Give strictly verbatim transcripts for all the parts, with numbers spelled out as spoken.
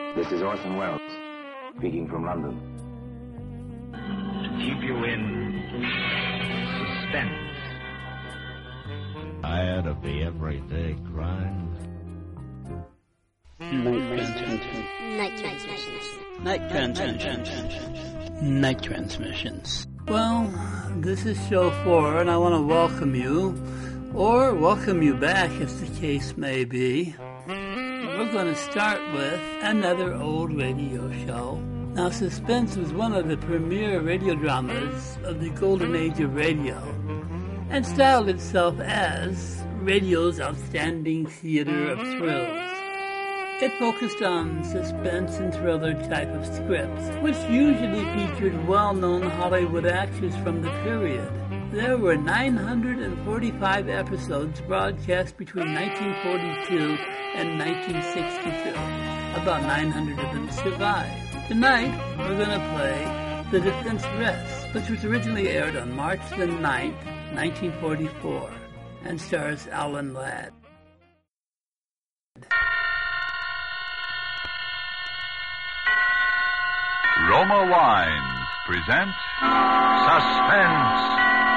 This is Orson Welles, speaking from London. To keep you in suspense. Tired of the everyday grind? Night transmissions. Night transmissions. Night transmissions. Night transmissions. Well, this is show four, and I want to welcome you, or welcome you back, as the case may be. We're going to start with another old radio show. Now, Suspense was one of the premier radio dramas of the golden age of radio, and styled itself as radio's outstanding theater of thrills. It focused on suspense and thriller type of scripts, which usually featured well-known Hollywood actors from the period. There were nine hundred forty-five episodes broadcast between nineteen forty-two and nineteen sixty-two. About nine hundred of them survived. Tonight, we're going to play The Defense Rests, which was originally aired on March the ninth, nineteen forty-four, and stars Alan Ladd. Roma Wines present Suspense.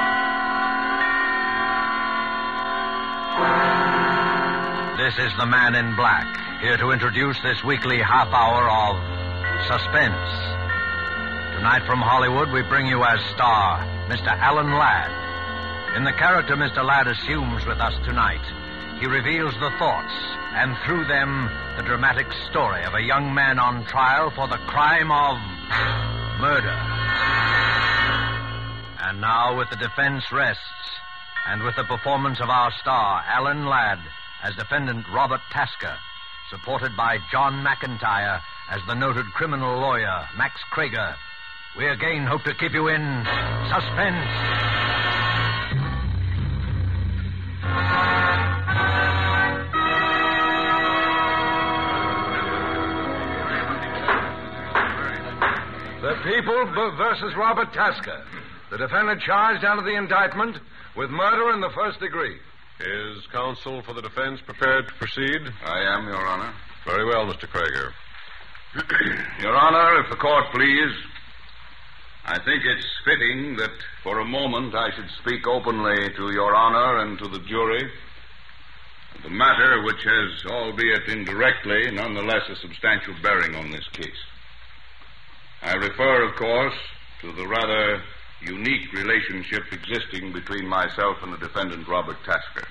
This is the Man in Black, here to introduce this weekly half hour of Suspense. Tonight from Hollywood, we bring you as star Mister Alan Ladd. In the character Mister Ladd assumes with us tonight, he reveals the thoughts, and through them, the dramatic story of a young man on trial for the crime of murder. And now, with the defense rests, and with the performance of our star, Alan Ladd, as defendant Robert Tasker, supported by John McIntyre as the noted criminal lawyer, Max Krager, we again hope to keep you in suspense. The People versus Robert Tasker. The defendant charged under the indictment with murder in the first degree. Is counsel for the defense prepared to proceed? I am, Your Honor. Very well, Mister Krager. Your Honor, if the court please, I think it's fitting that for a moment I should speak openly to Your Honor and to the jury of the matter which has, albeit indirectly, nonetheless a substantial bearing on this case. I refer, of course, to the rather unique relationship existing between myself and the defendant, Robert Tasker.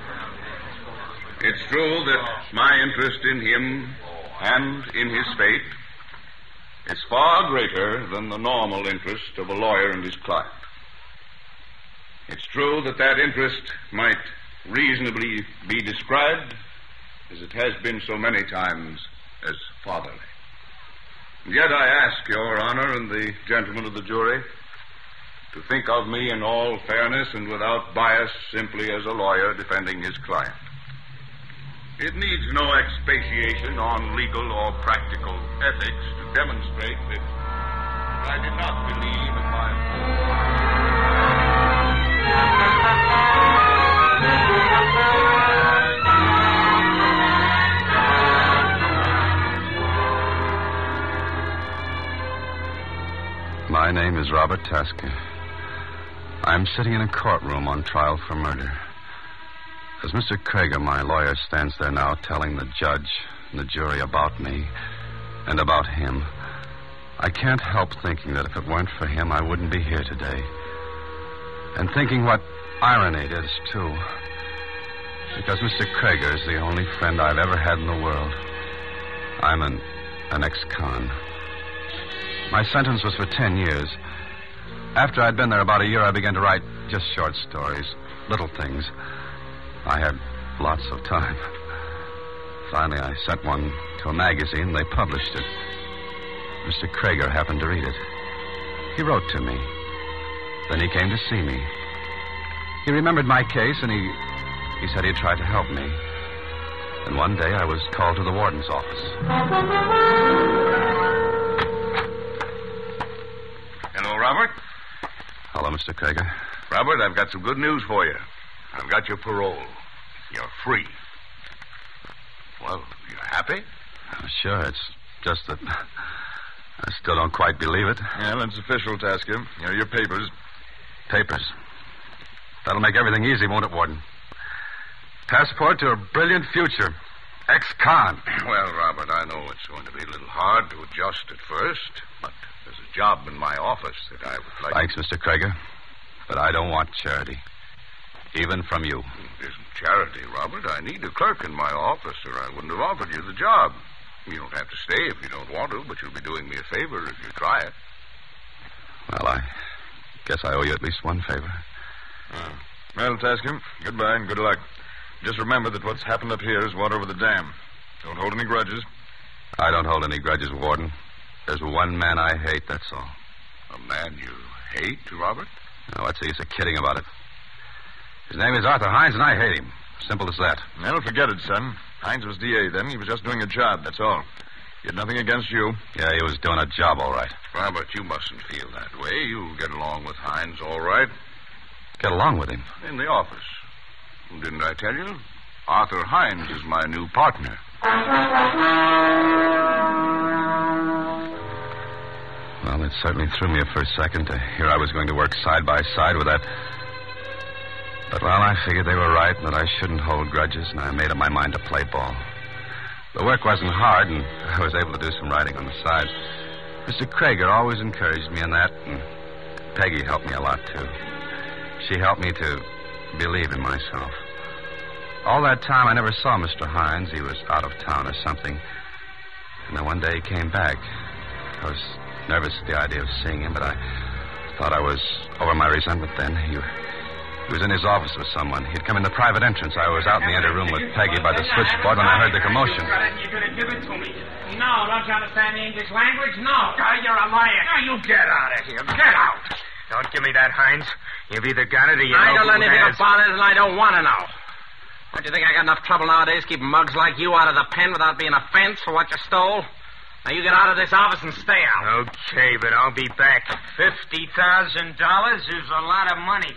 It's true that my interest in him and in his fate is far greater than the normal interest of a lawyer and his client. It's true that that interest might reasonably be described, as it has been so many times, as fatherly. And yet I ask Your Honor and the gentlemen of the jury to think of me in all fairness and without bias, simply as a lawyer defending his client. It needs no expatiation on legal or practical ethics to demonstrate that I did not believe in my My name is Robert Tasker. I'm sitting in a courtroom on trial for murder. As Mister Krager, my lawyer, stands there now telling the judge and the jury about me and about him, I can't help thinking that if it weren't for him, I wouldn't be here today. And thinking what irony it is, too. Because Mister Krager is the only friend I've ever had in the world. I'm an, an ex-con. My sentence was for ten years. After I'd been there about a year, I began to write just short stories, little things. I had lots of time. Finally, I sent one to a magazine. They published it. Mister Krager happened to read it. He wrote to me. Then he came to see me. He remembered my case, and he, he said he'd try to help me. And one day I was called to the warden's office. Hello, Robert. Hello, Mister Krager. Robert, I've got some good news for you. I've got your parole. You're free. Well, you're happy? Oh, sure, it's just that I still don't quite believe it. Yeah, that's official, Tasker. Here are your papers. Papers. That'll make everything easy, won't it, Warden? Passport to a brilliant future. Ex-con. Well, Robert, I know it's going to be a little hard to adjust at first, but there's a job in my office that I would like... Thanks, Mister Krager. But I don't want charity. Even from you. It isn't charity, Robert. I need a clerk in my office, or I wouldn't have offered you the job. You don't have to stay if you don't want to, but you'll be doing me a favor if you try it. Well, I guess I owe you at least one favor. Uh, well, Tasker, goodbye and good luck. Just remember that what's happened up here is water over the dam. Don't hold any grudges. I don't hold any grudges, Warden. There's one man I hate, that's all. A man you hate, Robert? Now, what's the use of kidding about it? His name is Arthur Hines, and I hate him. Simple as that. Well, forget it, son. Hines was D A then. He was just doing a job, that's all. He had nothing against you. Yeah, he was doing a job, all right. Robert, you mustn't feel that way. You'll get along with Hines all right. Get along with him? In the office. Didn't I tell you? Arthur Hines is my new partner. Well, it certainly threw me for a second to hear I was going to work side by side with that. But, well, I figured they were right and that I shouldn't hold grudges, and I made up my mind to play ball. The work wasn't hard, and I was able to do some writing on the side. Mister Krager always encouraged me in that, and Peggy helped me a lot, too. She helped me to believe in myself. All that time, I never saw Mister Hines. He was out of town or something. And then one day he came back. I was nervous at the idea of seeing him, but I thought I was over my resentment then. He, he was in his office with someone. He'd come in the private entrance. I was out in the ante room with Peggy by the switchboard when I heard the commotion. You're going to give it to me. No, don't you understand the English language? No. Oh, you're a liar. Now, you get out of here. Get out. Don't give me that, Hines. You've either got it or you I know don't know who anything has. about it, and I don't want to know. Don't you think I got enough trouble nowadays keeping mugs like you out of the pen without being a fence for what you stole? Now, you get out of this office and stay out. Okay, but I'll be back. Fifty thousand dollars is a lot of money.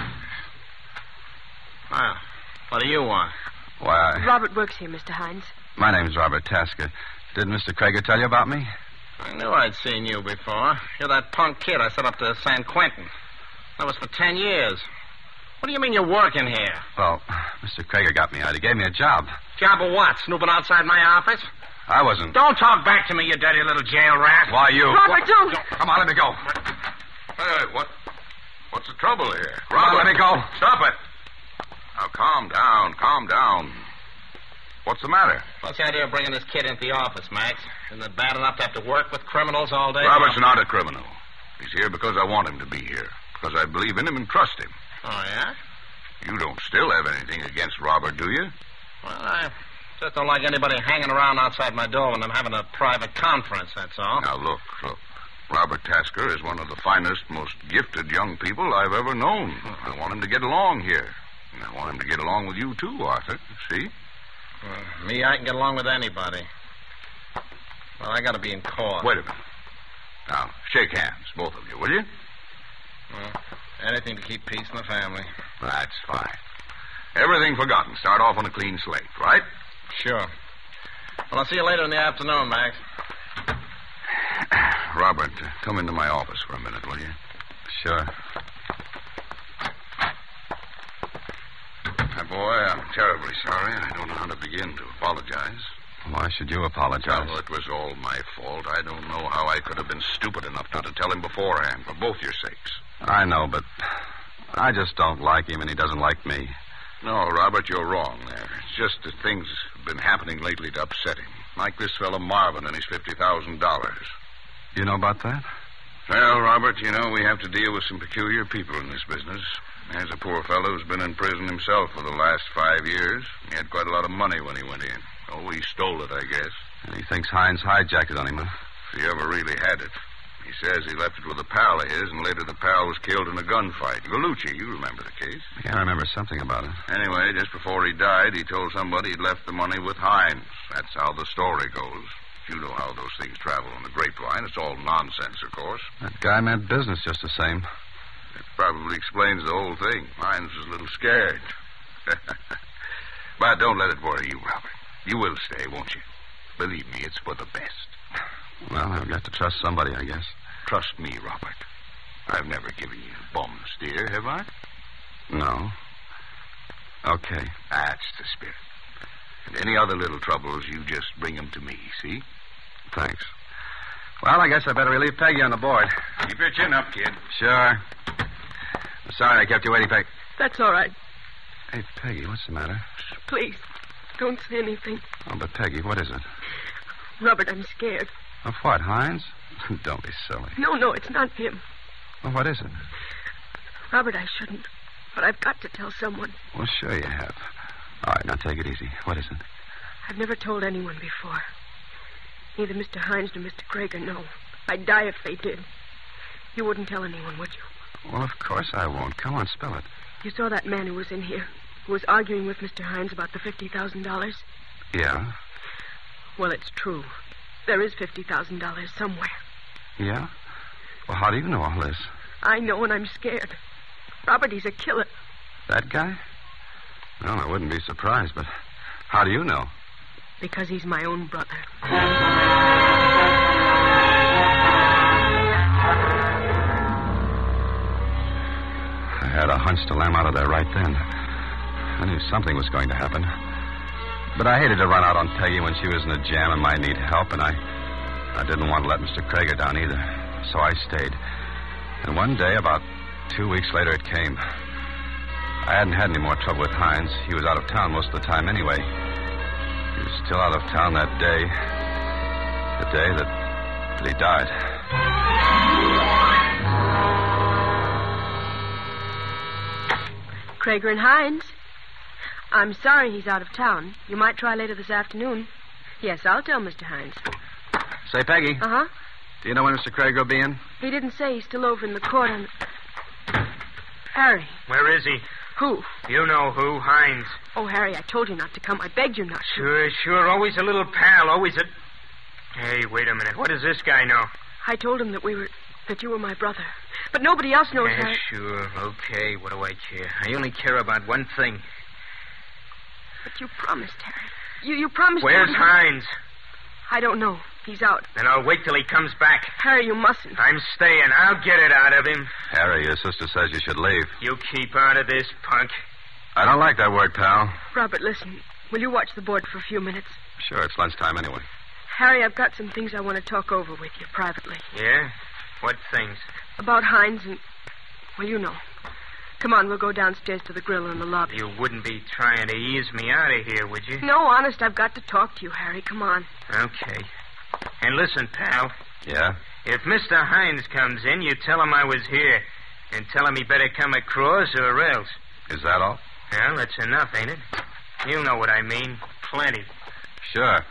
Well, what do you want? Why, I... Robert works here, Mister Hines. My name's Robert Tasker. Didn't Mister Krager tell you about me? I knew I'd seen you before. You're that punk kid I sent up to San Quentin. That was for ten years. What do you mean you're working here? Well, Mister Krager got me out. He gave me a job. Job of what? Snooping outside my office? I wasn't. Don't talk back to me, you dirty little jail rat. Why, you... Robert, don't! Come on, let me go. Hey, what? What's the trouble here? Come on, let me go. Stop it. Now, calm down, calm down. What's the matter? What's the idea of bringing this kid into the office, Max? Isn't it bad enough to have to work with criminals all day? Robert's not a criminal. He's here because I want him to be here. Because I believe in him and trust him. Oh, yeah? You don't still have anything against Robert, do you? Well, I just don't like anybody hanging around outside my door when I'm having a private conference, that's all. Now, look, look. Robert Tasker is one of the finest, most gifted young people I've ever known. I want him to get along here. And I want him to get along with you, too, Arthur. See? Well, me, I can get along with anybody. Well, I got to be in court. Wait a minute. Now, shake hands, both of you, will you? Well, anything to keep peace in the family. That's fine. Everything forgotten. Start off on a clean slate, right? Sure. Well, I'll see you later in the afternoon, Max. Robert, uh, come into my office for a minute, will you? Sure. My boy, I'm terribly sorry. I don't know how to begin to apologize. Why should you apologize? Well, it was all my fault. I don't know how I could have been stupid enough not to tell him beforehand, for both your sakes. I know, but I just don't like him, and he doesn't like me. No, Robert, you're wrong there. It's just that things have been happening lately to upset him. Like this fellow Marvin and his fifty thousand dollars. You know about that? Well, Robert, you know, we have to deal with some peculiar people in this business. There's a poor fellow who's been in prison himself for the last five years. He had quite a lot of money when he went in. Oh, he stole it, I guess. And he thinks Hines hijacked it on him, huh? If he ever really had it. He says he left it with a pal of his, and later the pal was killed in a gunfight. Gallucci, you remember the case. Yeah, I remember something about it. Anyway, just before he died, he told somebody he'd left the money with Hines. That's how the story goes. You know how those things travel on the grapevine. It's all nonsense, of course. That guy meant business just the same. It probably explains the whole thing. Hines was a little scared. But don't let it worry you, Robert. You will stay, won't you? Believe me, it's for the best. Well, I've got to trust somebody, I guess. Trust me, Robert. I've never given you bum steer, have I? No. Okay. That's the spirit. And any other little troubles, you just bring them to me, see? Thanks. Well, I guess I better relieve Peggy on the board. Keep your chin up, kid. Sure. I'm sorry I kept you waiting, Peg. That's all right. Hey, Peggy, what's the matter? Please, don't say anything. Oh, but Peggy, what is it? Robert, I'm scared. Of what, Hines? Don't be silly. No, no, it's not him. Well, what is it? Robert, I shouldn't. But I've got to tell someone. Well, sure you have. All right, now take it easy. What is it? I've never told anyone before. Neither Mister Hines nor Mister Krager know. I'd die if they did. You wouldn't tell anyone, would you? Well, of course I won't. Come on, spill it. You saw that man who was in here, who was arguing with Mister Hines about the fifty thousand dollars? Yeah? Well, it's true. There is fifty thousand dollars somewhere. Yeah? Well, how do you know all this? I know, and I'm scared. Robert, he's a killer. That guy? Well, I wouldn't be surprised, but how do you know? Because he's my own brother. I had a hunch to lam out of there right then. I knew something was going to happen. But I hated to run out on Peggy when she was in a jam and might need help, and I, I didn't want to let Mister Krager down either. So I stayed. And one day, about two weeks later, it came. I hadn't had any more trouble with Hines. He was out of town most of the time anyway. He was still out of town that day. The day that, that he died. Krager and Hines. I'm sorry he's out of town. You might try later this afternoon. Yes, I'll tell Mister Hines. Say, Peggy. Uh-huh. Do you know when Mister Krager will be in? He didn't say. He's still over in the court on... Harry. Where is he? Who? You know who, Hines. Oh, Harry, I told you not to come. I begged you not to. Sure, sure. Always a little pal. Always a... Hey, wait a minute. What does this guy know? I told him that we were... that you were my brother. But nobody else knows yeah, Harry. Sure. Okay. What do I care? I only care about one thing. But you promised, Harry. You, you promised... Where's to... Hines? I don't know. He's out. Then I'll wait till he comes back. Harry, you mustn't. I'm staying. I'll get it out of him. Harry, your sister says you should leave. You keep out of this, punk. I don't like that word, pal. Robert, listen. Will you watch the board for a few minutes? Sure, it's lunchtime anyway. Harry, I've got some things I want to talk over with you privately. Yeah? What things? About Hines and... well, you know. Come on, we'll go downstairs to the grill in the lobby. You wouldn't be trying to ease me out of here, would you? No, honest, I've got to talk to you, Harry. Come on. Okay. And listen, pal. Yeah? If Mister Hines comes in, you tell him I was here. And tell him he better come across or else. Is that all? Well, that's enough, ain't it? You know what I mean. Plenty. Sure.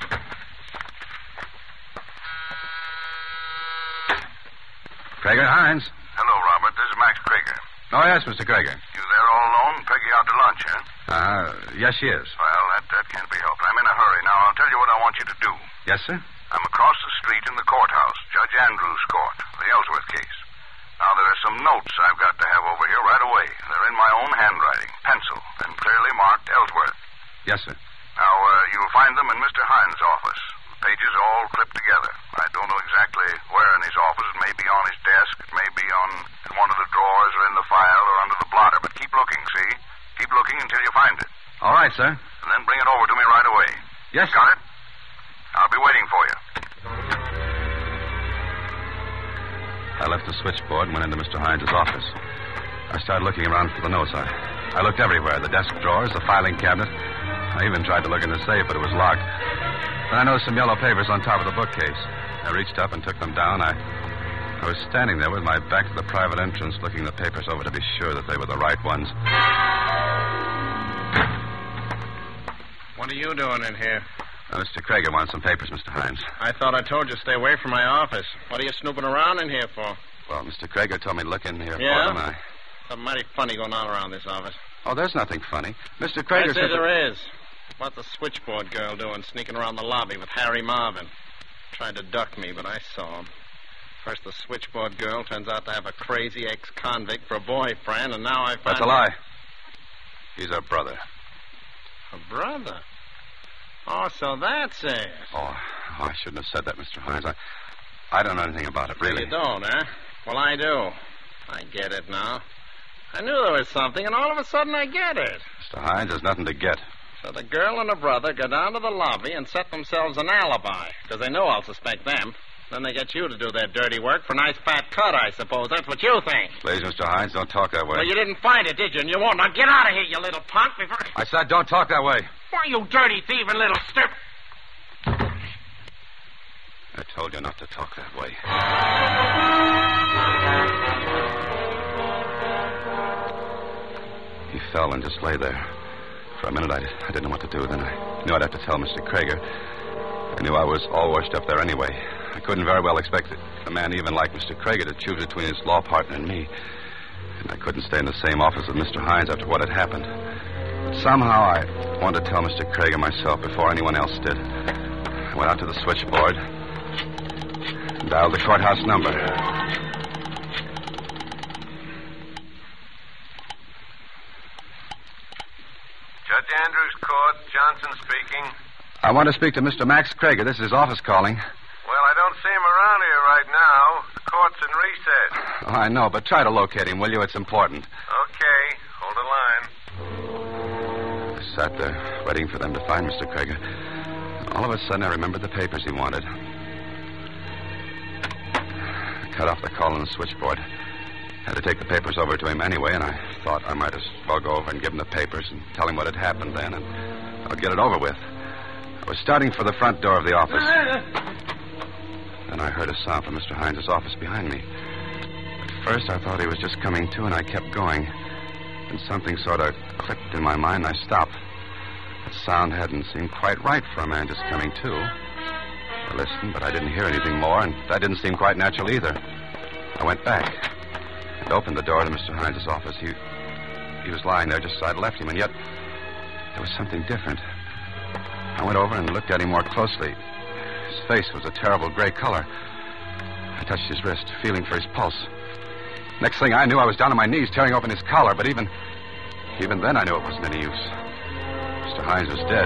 Krager, Hines. Hello, Robert. This is Max Krager. Oh, yes, Mister Krager. You there all alone? Peggy out to lunch, huh? Uh, yes, she is. Well, that, that can't be helped. I'm in a hurry. Now, I'll tell you what I want you to do. Yes, sir? I'm across the street in the courthouse, Judge Andrews' court, the Ellsworth case. Now, there are some notes I've got to have over here right away. They're in my own handwriting, pencil, and clearly marked Ellsworth. Yes, sir. Now, uh, you'll find them in Mister Hines' office. The pages are all clipped together. I don't know exactly where in his office. It may be on his desk. It may be on in one of the drawers or in the file or under the blotter. But keep looking, see? Keep looking until you find it. All right, sir. And then bring it over to me right away. Yes, Got it? I'll be waiting for you. I left the switchboard and went into Mister Hines' office. I started looking around for the notes. I, I looked everywhere, the desk drawers, the filing cabinet. I even tried to look in the safe, but it was locked. Then I noticed some yellow papers on top of the bookcase. I reached up and took them down. I, I was standing there with my back to the private entrance, looking the papers over to be sure that they were the right ones. What are you doing in here? Uh, Mister Krager wants some papers, Mister Hines. I thought I told you to stay away from my office. What are you snooping around in here for? Well, Mister Krager told me to look in here yeah? for them. I... Something mighty funny going on around this office. Oh, there's nothing funny. Mister Krager I say said... there is. What's the switchboard girl doing sneaking around the lobby with Harry Marvin? Tried to duck me, but I saw him. First, the switchboard girl turns out to have a crazy ex-convict for a boyfriend, and now I find... That's a lie. He's her brother. A brother? Oh, so that's it. Oh, Oh, I shouldn't have said that, Mister Hines. I, I don't know anything about it, really. You don't, huh? Well, I do. I get it now. I knew there was something, and all of a sudden I get it. Mister Hines, there's nothing to get. So the girl and her brother go down to the lobby and set themselves an alibi, because they know I'll suspect them. Then they get you to do their dirty work for a nice fat cut, I suppose. That's what you think. Please, Mister Hines, don't talk that way. Well, you didn't find it, did you? And you won't. Now get out of here, you little punk, before... I said don't talk that way. Why, you dirty, thieving little stirp... I told you not to talk that way. He fell and just lay there. For a minute, I, I didn't know what to do. Then I knew I'd have to tell Mister Krager. I knew I was all washed up there anyway. I couldn't very well expect a man even like Mister Krager to choose between his law partner and me. And I couldn't stay in the same office with Mister Hines after what had happened. But somehow I wanted to tell Mister Krager myself before anyone else did. I went out to the switchboard and dialed the courthouse number. Judge Andrews Court, Johnson speaking. I want to speak to Mister Max Krager. This is his office calling. Well, I don't see him around here right now. The court's in recess. Oh, I know, but try to locate him, will you? It's important. Okay. Hold the line. I sat there, waiting for them to find Mister Krager. All of a sudden, I remembered the papers he wanted. I cut off the call on the switchboard. Had to take the papers over to him anyway, and I thought I might as well go over and give him the papers and tell him what had happened then, and I'll get it over with. I was starting for the front door of the office. Then I heard a sound from Mister Hines' office behind me. At first, I thought he was just coming to, and I kept going. And something sort of clicked in my mind, and I stopped. The sound hadn't seemed quite right for a man just coming to. I listened, but I didn't hear anything more, and that didn't seem quite natural either. I went back and opened the door to Mister Hines' office. He, he was lying there just as I'd left him, and yet there was something different. I went over and looked at him more closely. His face was a terrible gray color. I touched his wrist, feeling for his pulse. Next thing I knew, I was down on my knees, tearing open his collar, but even, even then I knew it wasn't any use. Mister Hines was dead.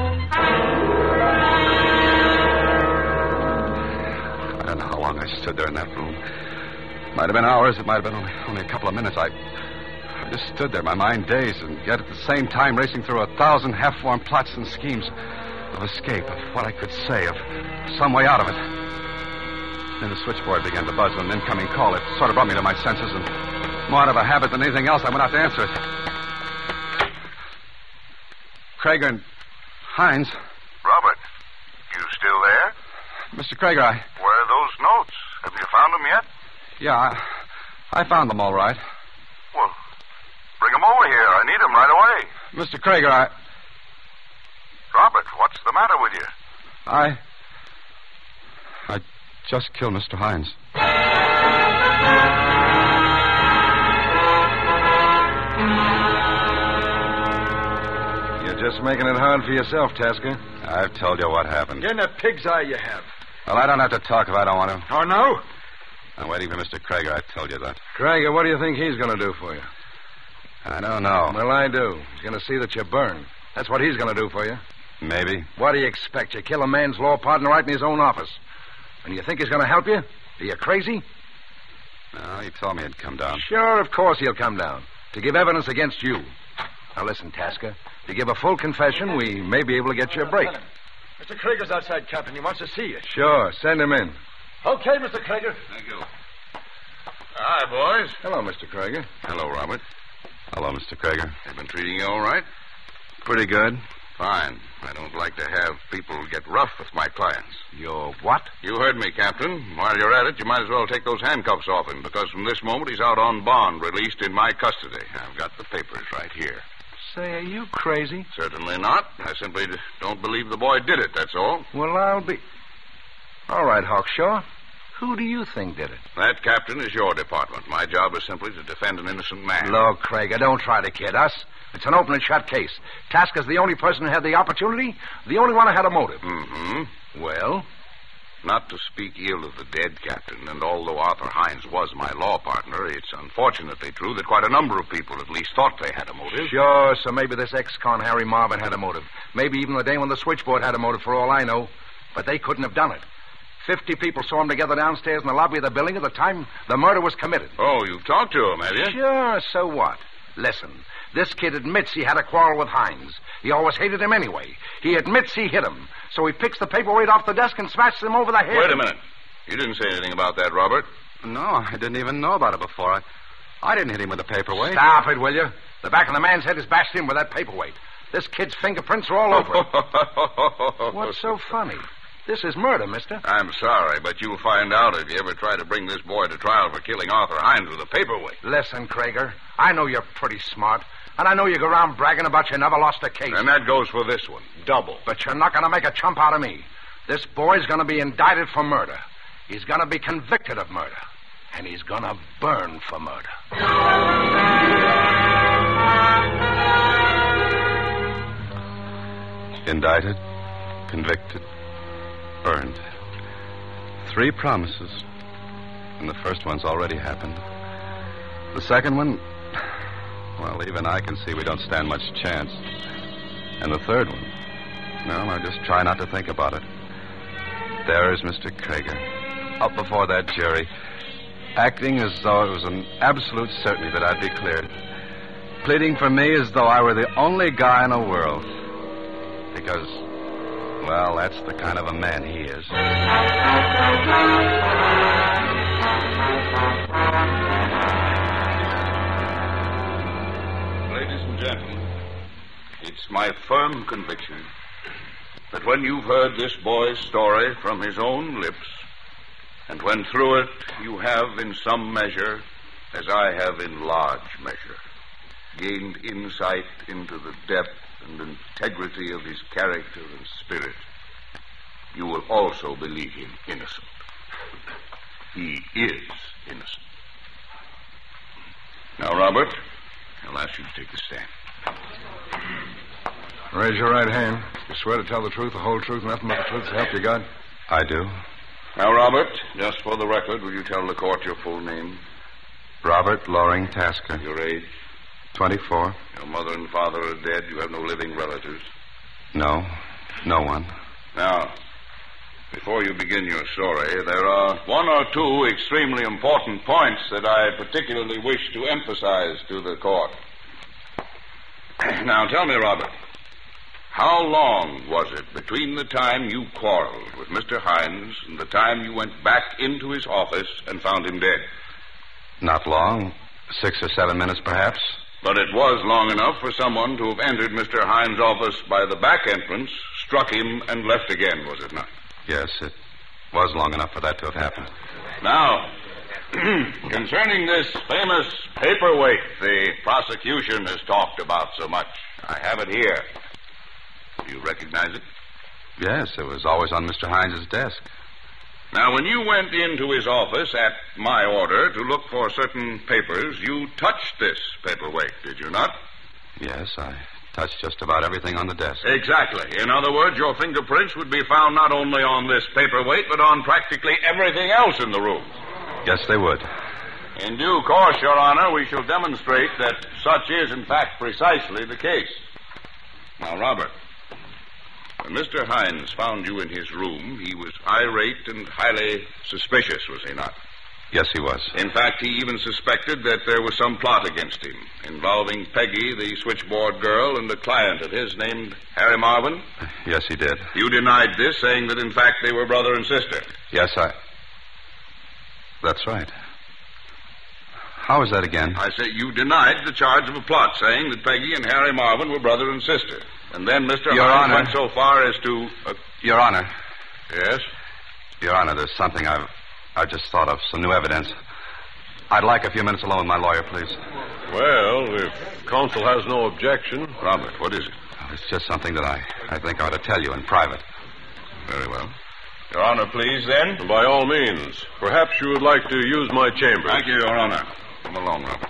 I don't know how long I stood there in that room. It might have been hours, it might have been only, only a couple of minutes. I, I just stood there, my mind dazed, and yet at the same time racing through a thousand half-formed plots and schemes of escape, of what I could say, of some way out of it. Then the switchboard began to buzz with an incoming call. It sort of brought me to my senses, and more out of a habit than anything else, I went out to answer it. Krager and Hines. Robert, you still there? Mister Krager, I... Where are those notes? Have you found them yet? Yeah, I, I found them all right. Well, bring them over here. I need them right away. Mister Krager, I... Robert, what's the matter with you? I... I just killed Mister Hines. You're just making it hard for yourself, Tasker. I've told you what happened. Get in a pig's eye you have. Well, I don't have to talk if I don't want to. Oh, no? I'm waiting for Mister Krager. I told you that. Krager, what do you think he's going to do for you? I don't know. Well, I do. He's going to see that you burn. That's what he's going to do for you. Maybe. What do you expect? You kill a man's law partner right in his own office. And you think he's going to help you? Are you crazy? No, he told me he'd come down. Sure, of course he'll come down. To give evidence against you. Now, listen, Tasker. To give a full confession, we may be able to get you a break. Mister Krager's outside, Captain. He wants to see you. Sure, send him in. Okay, Mister Krager. Thank you. Hi, boys. Hello, Mister Krager. Hello, Robert. Hello, Mister Krager. They've been treating you all right? Pretty good. Fine. I don't like to have people get rough with my clients. You're what? You heard me, Captain. While you're at it, you might as well take those handcuffs off him, because from this moment he's out on bond, released in my custody. I've got the papers right here. Say, are you crazy? Certainly not. I simply don't believe the boy did it, that's all. Well, I'll be... All right, Hawkshaw. Who do you think did it? That, Captain, is your department. My job is simply to defend an innocent man. Look, Krager, don't try to kid us. It's an open and shut case. Tasker's the only person who had the opportunity, the only one who had a motive. Mm-hmm. Well? Not to speak ill of the dead, Captain, and although Arthur Hines was my law partner, it's unfortunately true that quite a number of people at least thought they had a motive. Sure, so maybe this ex-con Harry Marvin had a motive. Maybe even the day when the switchboard had a motive, for all I know. But they couldn't have done it. Fifty people saw him together downstairs in the lobby of the building at the time the murder was committed. Oh, you've talked to him, have you? Sure, so what? Listen, this kid admits he had a quarrel with Hines. He always hated him anyway. He admits he hit him. So he picks the paperweight off the desk and smashes him over the head. Wait a minute. You didn't say anything about that, Robert. No, I didn't even know about it before. I, I didn't hit him with the paperweight. Stop it, will you? The back of the man's head is bashed in with that paperweight. This kid's fingerprints are all over it. What's so funny? This is murder, mister. I'm sorry, but you'll find out if you ever try to bring this boy to trial for killing Arthur Hines with a paperweight. Listen, Krager, I know you're pretty smart, and I know you go around bragging about you never lost a case. And that goes for this one. Double. But you're not going to make a chump out of me. This boy's going to be indicted for murder. He's going to be convicted of murder. And he's going to burn for murder. Indicted, convicted, burned. Three promises. And the first one's already happened. The second one, well, even I can see we don't stand much chance. And the third one, well, I just try not to think about it. There is Mister Krager, up before that jury, acting as though it was an absolute certainty that I'd be cleared. Pleading for me as though I were the only guy in the world. Because, well, that's the kind of a man he is. Ladies and gentlemen, it's my firm conviction that when you've heard this boy's story from his own lips, and when through it you have in some measure, as I have in large measure, gained insight into the depth and integrity of his character and spirit, you will also believe him innocent. He is innocent. Now, Robert, I'll ask you to take the stand. Raise your right hand. You swear to tell the truth, the whole truth, nothing but the truth, so help you God? I do. Now, Robert, just for the record, will you tell the court your full name? Robert Loring Tasker. Your age? Twenty-four. Your mother and father are dead. You have no living relatives. No. No one. Now, before you begin your story, there are one or two extremely important points that I particularly wish to emphasize to the court. Now, tell me, Robert, how long was it between the time you quarreled with Mister Hines and the time you went back into his office and found him dead? Not long. Six or seven minutes, perhaps. But it was long enough for someone to have entered Mister Hines' office by the back entrance, struck him, and left again, was it not? Yes, it was long enough for that to have happened. Now, concerning this famous paperweight the prosecution has talked about so much, I have it here. Do you recognize it? Yes, it was always on Mister Hines' desk. Now, when you went into his office at my order to look for certain papers, you touched this paperweight, did you not? Yes, I touched just about everything on the desk. Exactly. In other words, your fingerprints would be found not only on this paperweight, but on practically everything else in the room. Yes, they would. In due course, Your Honor, we shall demonstrate that such is, in fact, precisely the case. Now, Robert, when Mister Hines found you in his room, he was irate and highly suspicious, was he not? Yes, he was. In fact, he even suspected that there was some plot against him, involving Peggy, the switchboard girl, and a client of his named Harry Marvin. Yes, he did. You denied this, saying that, in fact, they were brother and sister. Yes, I... That's right. How is that again? I say you denied the charge of a plot, saying that Peggy and Harry Marvin were brother and sister. And then Mister Your Hines Honor. went so far as to... Uh... Your Honor. Yes? Your Honor, there's something I've, I've just thought of, some new evidence. I'd like a few minutes alone with my lawyer, please. Well, if counsel has no objection. Robert, what is it? Well, it's just something that I, I think I ought to tell you in private. Very well. Your Honor, please, then. By all means. Perhaps you would like to use my chamber. Thank you, Your Honor. Come along, Robert.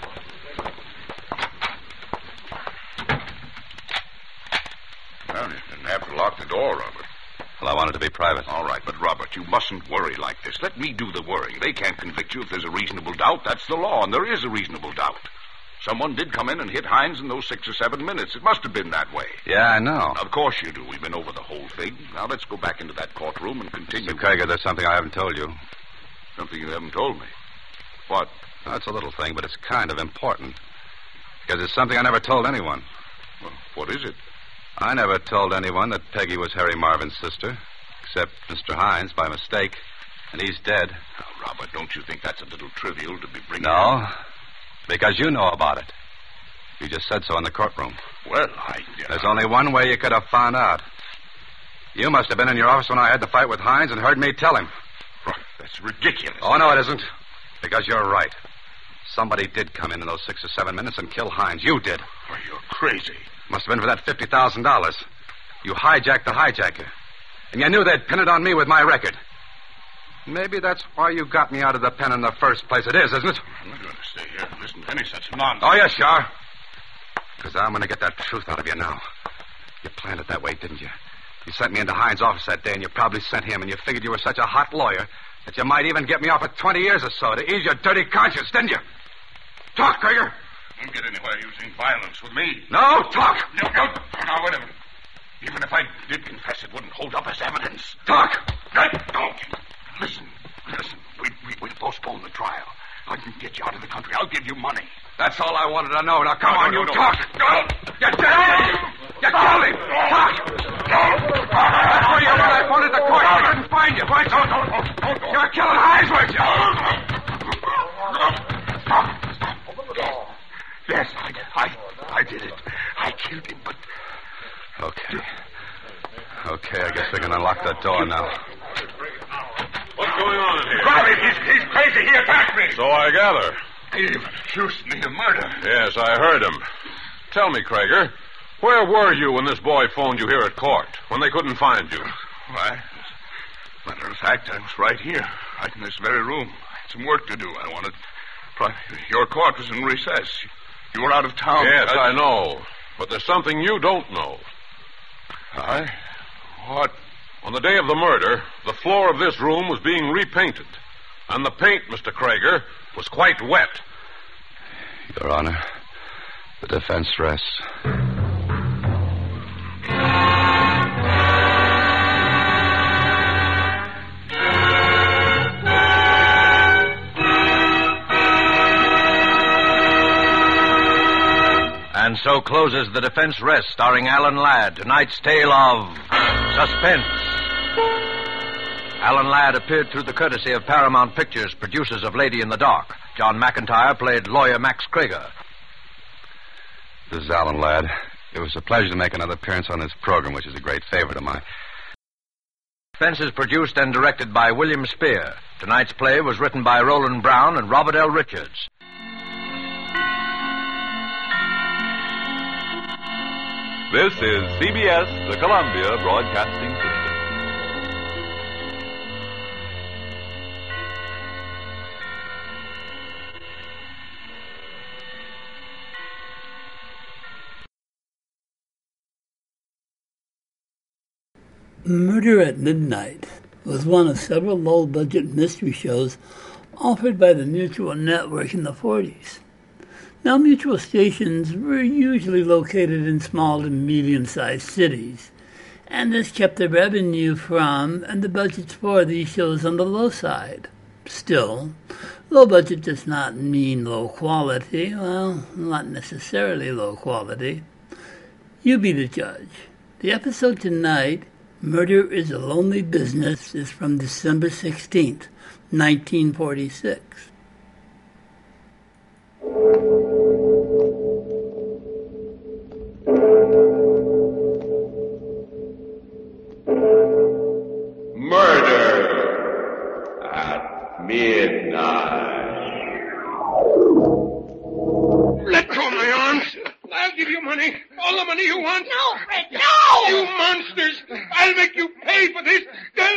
Well, you didn't have to lock the door, Robert. Well, I wanted to be private. All right, but, Robert, you mustn't worry like this. Let me do the worrying. They can't convict you if there's a reasonable doubt. That's the law, and there is a reasonable doubt. Someone did come in and hit Hines in those six or seven minutes. It must have been that way. Yeah, I know. Of course you do. We've been over the whole thing. Now let's go back into that courtroom and continue. Mister Krieger, there's something I haven't told you. Something you haven't told me. What? Well, it's a little thing, but it's kind of important. Because it's something I never told anyone. Well, what is it? I never told anyone that Peggy was Harry Marvin's sister, except Mister Hines by mistake, and he's dead. Now, Robert, don't you think that's a little trivial to be bringing No, up? because you know about it. You just said so in the courtroom. Well, I... Uh... There's only one way you could have found out. You must have been in your office when I had the fight with Hines and heard me tell him. That's ridiculous. Oh, no, it isn't. Because you're right. Somebody did come in in those six or seven minutes and kill Hines. You did. Oh, you're crazy. Must have been for that fifty thousand dollars. You hijacked the hijacker. And you knew they'd pin it on me with my record. Maybe that's why you got me out of the pen in the first place. It is, isn't it? I'm not going to stay here and listen to any such nonsense. Oh, yes, you are. Because I'm going to get that truth out of you now. You planned it that way, didn't you? You sent me into Hines' office that day, and you probably sent him, and you figured you were such a hot lawyer that you might even get me off for twenty years or so to ease your dirty conscience, didn't you? Talk, Krieger. Don't get anywhere using violence with me. No, talk. No, no. Now, wait a minute. Even if I did confess, it wouldn't hold up as evidence. Talk. Right. No. Listen. Listen. We, we, we postpone the trial. I can get you out of the country. I'll give you money. That's all I wanted to know. Now, come no, on, no, you no, talk. No. You did it. You killed him. Talk. That's where you were. I phoned at the court. I couldn't find you, weren't you? No, no, no, no, no. You were killing Hines, weren't you? Yes, I, I, I did it. I killed him, but... Okay. Okay, I guess we can unlock that door now. What's going on in here? Robbie, he's, he's crazy. He attacked me. So I gather. He accused me of murder. Yes, I heard him. Tell me, Krieger, where were you when this boy phoned you here at court, when they couldn't find you? Why, as a matter of fact, I was right here, right in this very room. I had some work to do. I wanted... Your court was in recess. You were out of town. Yes, I... I know. But there's something you don't know. I? What? On the day of the murder, the floor of this room was being repainted. And the paint, Mister Krieger, was quite wet. Your Honor, the defense rests. And so closes The Defense Rests, starring Alan Ladd, tonight's tale of suspense. Alan Ladd appeared through the courtesy of Paramount Pictures, producers of Lady in the Dark. John McIntyre played lawyer Max Krieger. This is Alan Ladd. It was a pleasure to make another appearance on this program, which is a great favor to mine. Defense is produced and directed by William Spear. Tonight's play was written by Roland Brown and Robert L. Richards. This is C B S, the Columbia Broadcasting System. Murder at Midnight was one of several low-budget mystery shows offered by the Mutual Network in the forties. Now, Mutual stations were usually located in small and medium-sized cities, and this kept the revenue from and the budgets for these shows on the low side. Still, low budget does not mean low quality. Well, not necessarily low quality. You be the judge. The episode tonight, Murder is a Lonely Business, is from December sixteenth, nineteen forty-six. Murder at midnight. Let go of my arms. I'll give you money. All the money you want. No, Fred, no! You monsters. I'll make you pay for this.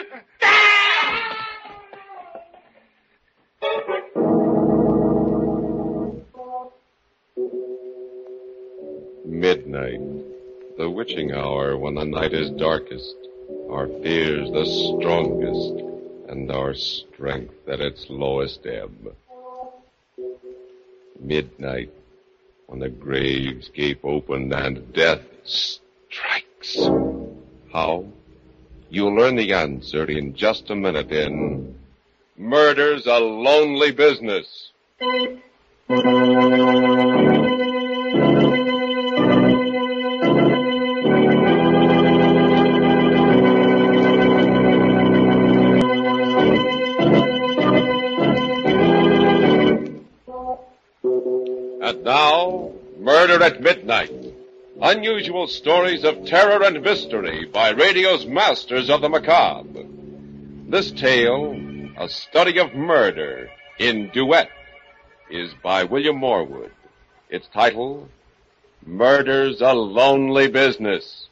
Midnight, the witching hour when the night is darkest, our fears the strongest, and our strength at its lowest ebb. Midnight, when the graves gape open and death strikes. How? You'll learn the answer in just a minute in Murder's a Lonely Business. And now, Murder at Midnight. Unusual stories of terror and mystery by radio's masters of the macabre. This tale, a study of murder in duet, is by William Morwood. Its title, Murder's a Lonely Business.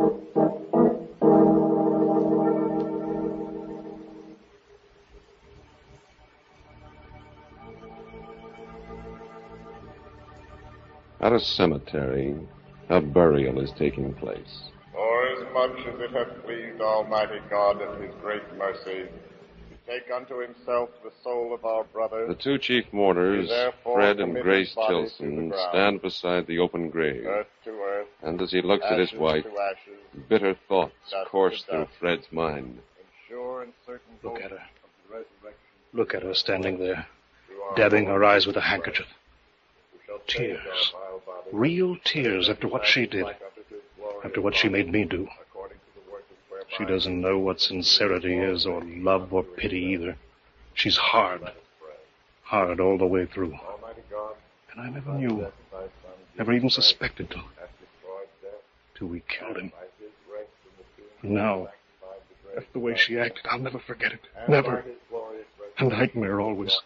At a cemetery, a burial is taking place. Forasmuch as it hath pleased Almighty God of his great mercy to take unto himself the soul of our brother. The two chief mourners, Fred and Grace Tilson, stand beside the open grave. Earth to earth, and as he looks at his wife, ashes, bitter thoughts dust course to through dust. Fred's mind. Sure and certain Look at her. of the resurrection. Look at her standing there, dabbing her eyes with a handkerchief. Tears. Real tears after what she did. After what she made me do. She doesn't know what sincerity is, or love, or pity either. She's hard. Hard all the way through. And I never knew. Never even suspected to. Till we killed him. Now, that's the way she acted. I'll never forget it. Never. A nightmare always.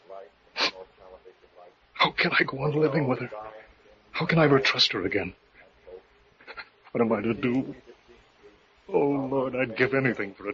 How can I go on living with her? How can I ever trust her again? What am I to do? Oh, Lord, I'd give anything for it.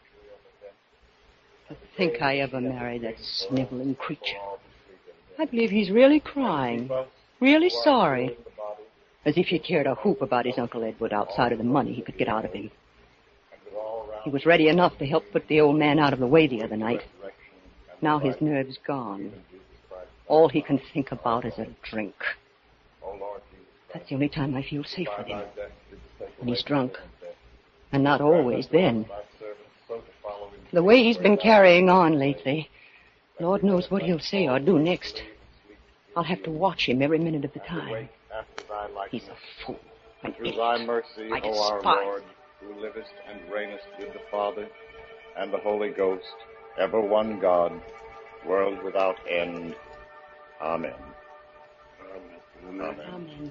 To think I ever married that sniveling creature. I believe he's really crying. Really sorry. As if he cared a hoop about his Uncle Edward outside of the money he could get out of him. He was ready enough to help put the old man out of the way the other night. Now his nerve's gone. All he can think about is a drink. That's the only time I feel safe with him. When he's drunk. And not always then. The way he's been carrying on lately, Lord knows what he'll say or do next. I'll have to watch him every minute of the time. He's a fool. An Through idiot. thy mercy, I O our despise Lord, who livest and reignest with the Father and the Holy Ghost, ever one God, world without end. Amen. Amen. Amen.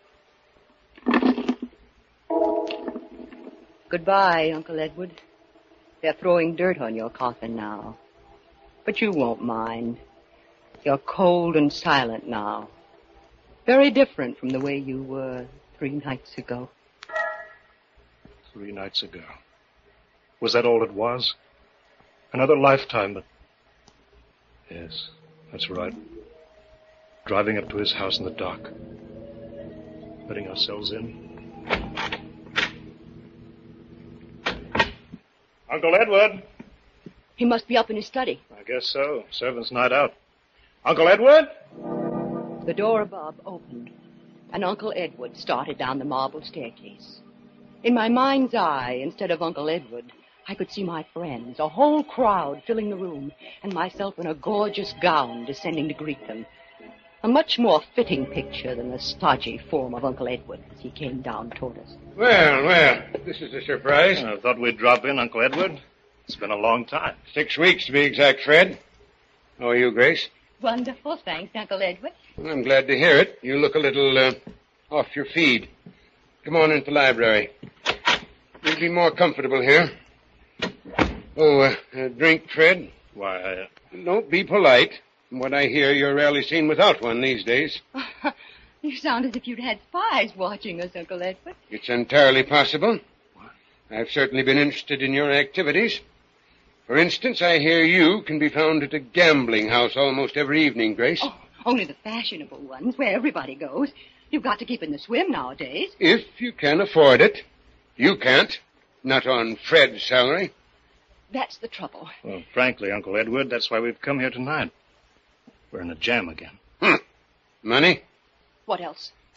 Goodbye, Uncle Edward. They're throwing dirt on your coffin now. But you won't mind. You're cold and silent now. Very different from the way you were three nights ago. Three nights ago. Was that all it was? Another lifetime, but... Yes, that's right. Driving up to his house in the dark. Letting ourselves in. Uncle Edward! He must be up in his study. I guess so. Servant's night out. Uncle Edward? The door above opened, and Uncle Edward started down the marble staircase. In my mind's eye, instead of Uncle Edward, I could see my friends, a whole crowd filling the room, and myself in a gorgeous gown descending to greet them. A much more fitting picture than the stodgy form of Uncle Edward as he came down toward us. Well, well, this is a surprise. I thought we'd drop in, Uncle Edward. It's been a long time. Six weeks, to be exact, Fred. How are you, Grace? Wonderful, thanks, Uncle Edward. Well, I'm glad to hear it. You look a little uh, off your feed. Come on into the library. You'll be more comfortable here. Oh, uh, a drink, Fred? Why, uh... Don't be polite. From what I hear, you're rarely seen without one these days. You sound as if you'd had spies watching us, Uncle Edward. It's entirely possible. I've certainly been interested in your activities. For instance, I hear you can be found at a gambling house almost every evening, Grace. Oh, only the fashionable ones, where everybody goes. You've got to keep in the swim nowadays. If you can afford it. You can't. Not on Fred's salary. That's the trouble. Well, frankly, Uncle Edward, that's why we've come here tonight. We're in a jam again. Hmm. Money? What else?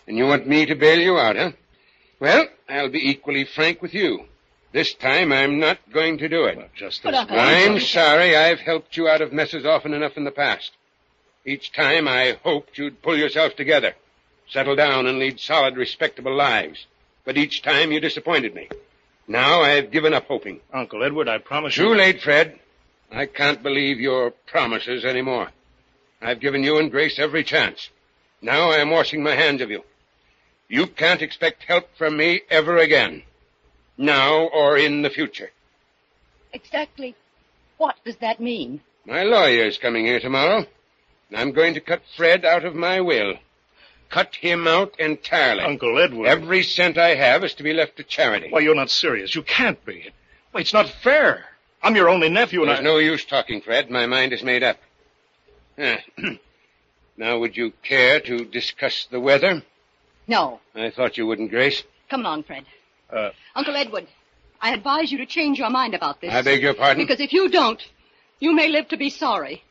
And you want me to bail you out, huh? Well, I'll be equally frank with you. This time I'm not going to do it. Well, just But, this Uncle, one. I'm sorry I've helped you out of messes often enough in the past. Each time I hoped you'd pull yourself together, settle down and lead solid, respectable lives. But each time you disappointed me. Now I've given up hoping. Uncle Edward, I promise you... Too late, Fred. I can't believe your promises anymore. I've given you and Grace every chance. Now I'm washing my hands of you. You can't expect help from me ever again. Now or in the future. Exactly what does that mean? My lawyer's coming here tomorrow. I'm going to cut Fred out of my will. Cut him out entirely. Uncle Edward. Every cent I have is to be left to charity. Why, you're not serious. You can't be. Wait, it's not fair. I'm your only nephew, and There's I... no use talking, Fred. My mind is made up. Ah. Now, would you care to discuss the weather? No. I thought you wouldn't, Grace. Come along, Fred. Uh, Uncle Edward, I advise you to change your mind about this. I beg your pardon? Because if you don't, you may live to be sorry.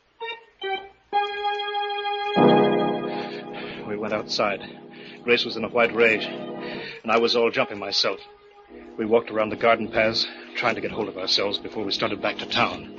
We went outside. Grace was in a white rage, and I was all jumping myself. We walked around the garden paths, trying to get hold of ourselves before we started back to town.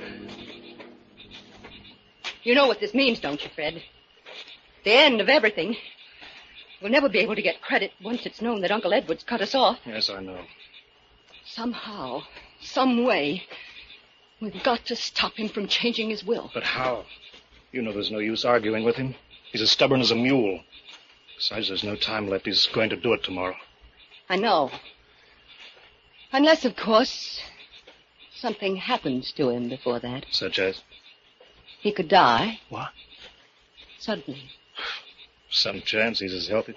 You know what this means, don't you, Fred? The end of everything. We'll never be able to get credit once it's known that Uncle Edward's cut us off. Yes, I know. Somehow, some way, we've got to stop him from changing his will. But how? You know there's no use arguing with him. He's as stubborn as a mule. Besides, there's no time left. He's going to do it tomorrow. I know. Unless, of course, something happens to him before that. Such as? He could die. What? Suddenly. Some chance he's as healthy.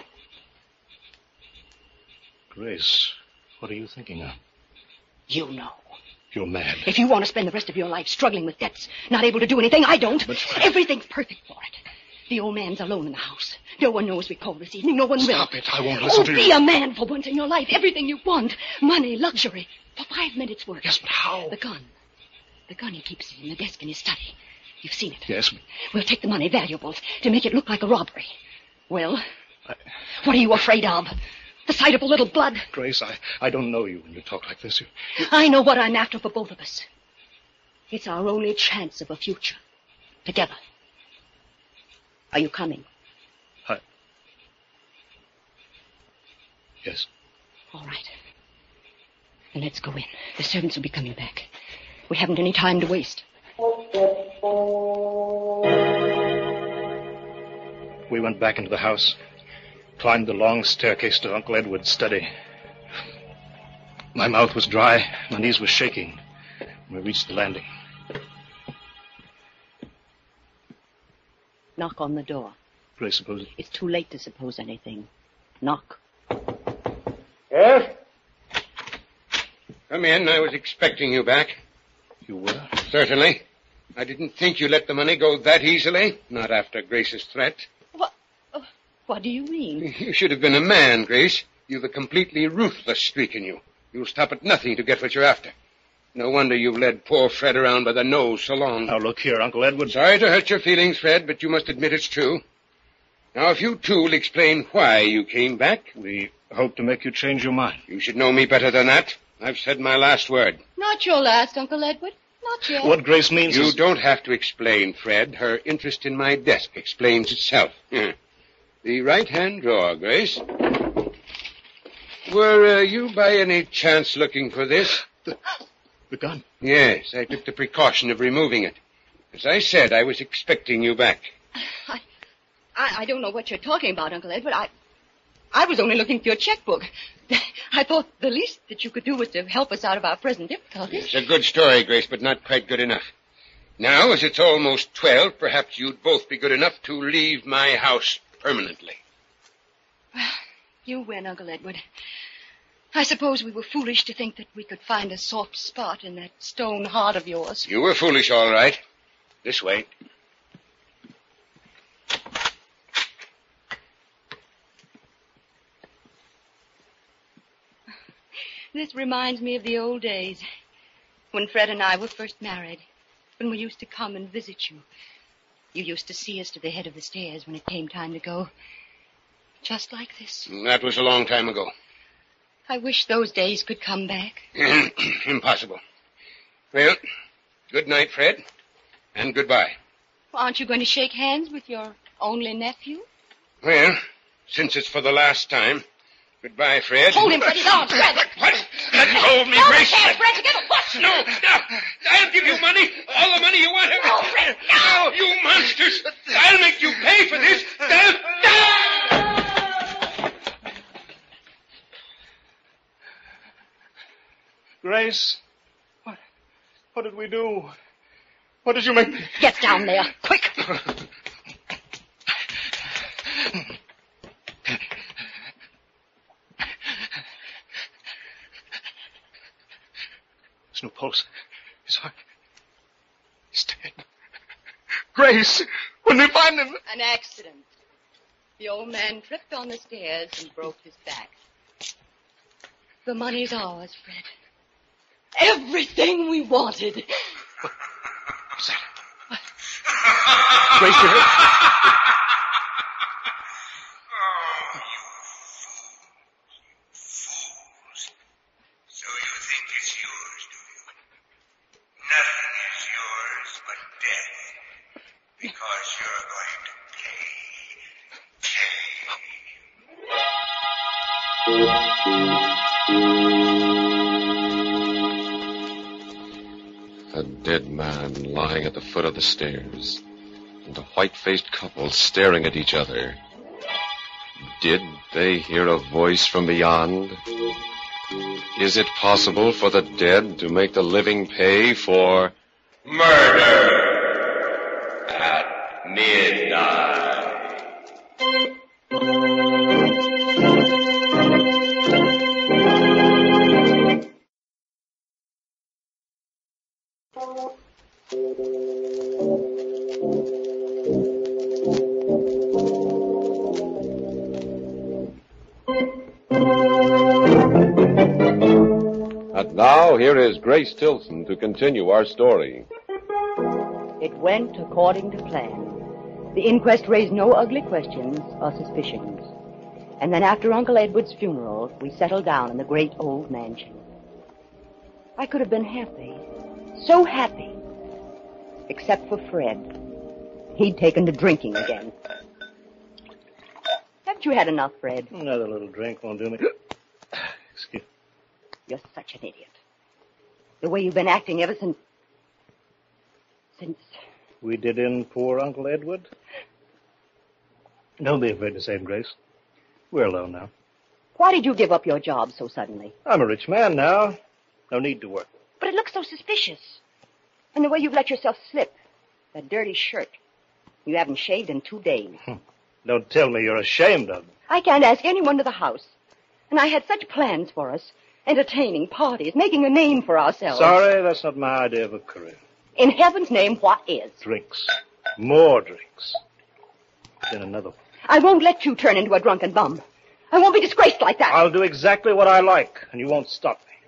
Grace, what are you thinking of? You know. You're mad. If you want to spend the rest of your life struggling with debts, not able to do anything, I don't. But... Everything's perfect for it. The old man's alone in the house. No one knows we called this evening. No one will. Stop it. I won't listen oh, to be you. a man for once in your life. Everything you want. Money, luxury. For five minutes' work. Yes, but how? The gun. The gun he keeps in the desk in his study. You've seen it. Yes, but... We'll take the money, valuables, to make it look like a robbery. Well, I... what are you afraid of? The sight of a little blood? Grace, I, I don't know you when you talk like this. You, you... I know what I'm after for both of us. It's our only chance of a future. Together. Are you coming? I... Yes. All right. Then let's go in. The servants will be coming back. We haven't any time to waste. We went back into the house, climbed the long staircase to Uncle Edward's study. My mouth was dry, my knees were shaking when we reached the landing. Knock on the door. Grace supposes... It's too late to suppose anything. Knock. Yes? Come in. I was expecting you back. You were? Certainly. I didn't think you let the money go that easily. Not after Grace's threat. What? Uh, what do you mean? You should have been a man, Grace. You've a completely ruthless streak in you. You'll stop at nothing to get what you're after. No wonder you've led poor Fred around by the nose so long. Now, look here, Uncle Edward. Sorry to hurt your feelings, Fred, but you must admit it's true. Now, if you two will explain why you came back... We hope to make you change your mind. You should know me better than that. I've said my last word. Not your last, Uncle Edward. Not yet. What Grace means You is... don't have to explain, Fred. Her interest in my desk explains itself. The right-hand drawer, Grace. Were uh, you by any chance looking for this? The, the gun? Yes, I took the precaution of removing it. As I said, I was expecting you back. I, I, I don't know what you're talking about, Uncle Edward. I, I was only looking for your checkbook. I thought the least that you could do was to help us out of our present difficulties. It's a good story, Grace, but not quite good enough. Now, as it's almost twelve, perhaps you'd both be good enough to leave my house permanently. You win, Uncle Edward. I suppose we were foolish to think that we could find a soft spot in that stone heart of yours. You were foolish, all right. This way. This reminds me of the old days, when Fred and I were first married, when we used to come and visit you. You used to see us to the head of the stairs when it came time to go. Just like this. That was a long time ago. I wish those days could come back. Impossible. Well, good night, Fred. And goodbye. Well, aren't you going to shake hands with your only nephew? Well, since it's for the last time, goodbye, Fred. Hold him, Fred. He's on, Fred. What? Let go of me, no, Grace. No, Fred. Together. What? No, no. I'll give you money. All the money you want. No, Fred. No. You monsters. I'll make you pay for this. Grace, what, what did we do? What did you make me? Get down there, quick. There's no pulse. His heart. He's dead. Grace, when we find him. An accident. The old man tripped on the stairs and broke his back. The money's ours, Fred. Everything we wanted. What's that? What? Grace, you hurt? Oh, you fools. So you think it's yours, do you? Nothing is yours but death. Because you're going to A dead man lying at the foot of the stairs, and a white-faced couple staring at each other. Did they hear a voice from beyond? Is it possible for the dead to make the living pay for murder at midnight? And now, here is Grace Tilson to continue our story. It went according to plan. The inquest raised no ugly questions or suspicions. And then after Uncle Edward's funeral, we settled down in the great old mansion. I could have been happy, so happy, except for Fred. He'd taken to drinking again. Haven't you had enough, Fred? Another little drink won't do me. Excuse me. You're such an idiot. The way you've been acting ever since... Since... We did in poor Uncle Edward? Don't be afraid to say it, Grace. We're alone now. Why did you give up your job so suddenly? I'm a rich man now. No need to work. But it looks so suspicious. And the way you've let yourself slip. That dirty shirt. You haven't shaved in two days. Don't tell me you're ashamed of me. I can't ask anyone to the house. And I had such plans for us. Entertaining, parties, making a name for ourselves. Sorry, that's not my idea of a career. In heaven's name, what is? Drinks. More drinks. Then another one. I won't let you turn into a drunken bum. I won't be disgraced like that. I'll do exactly what I like, and you won't stop me.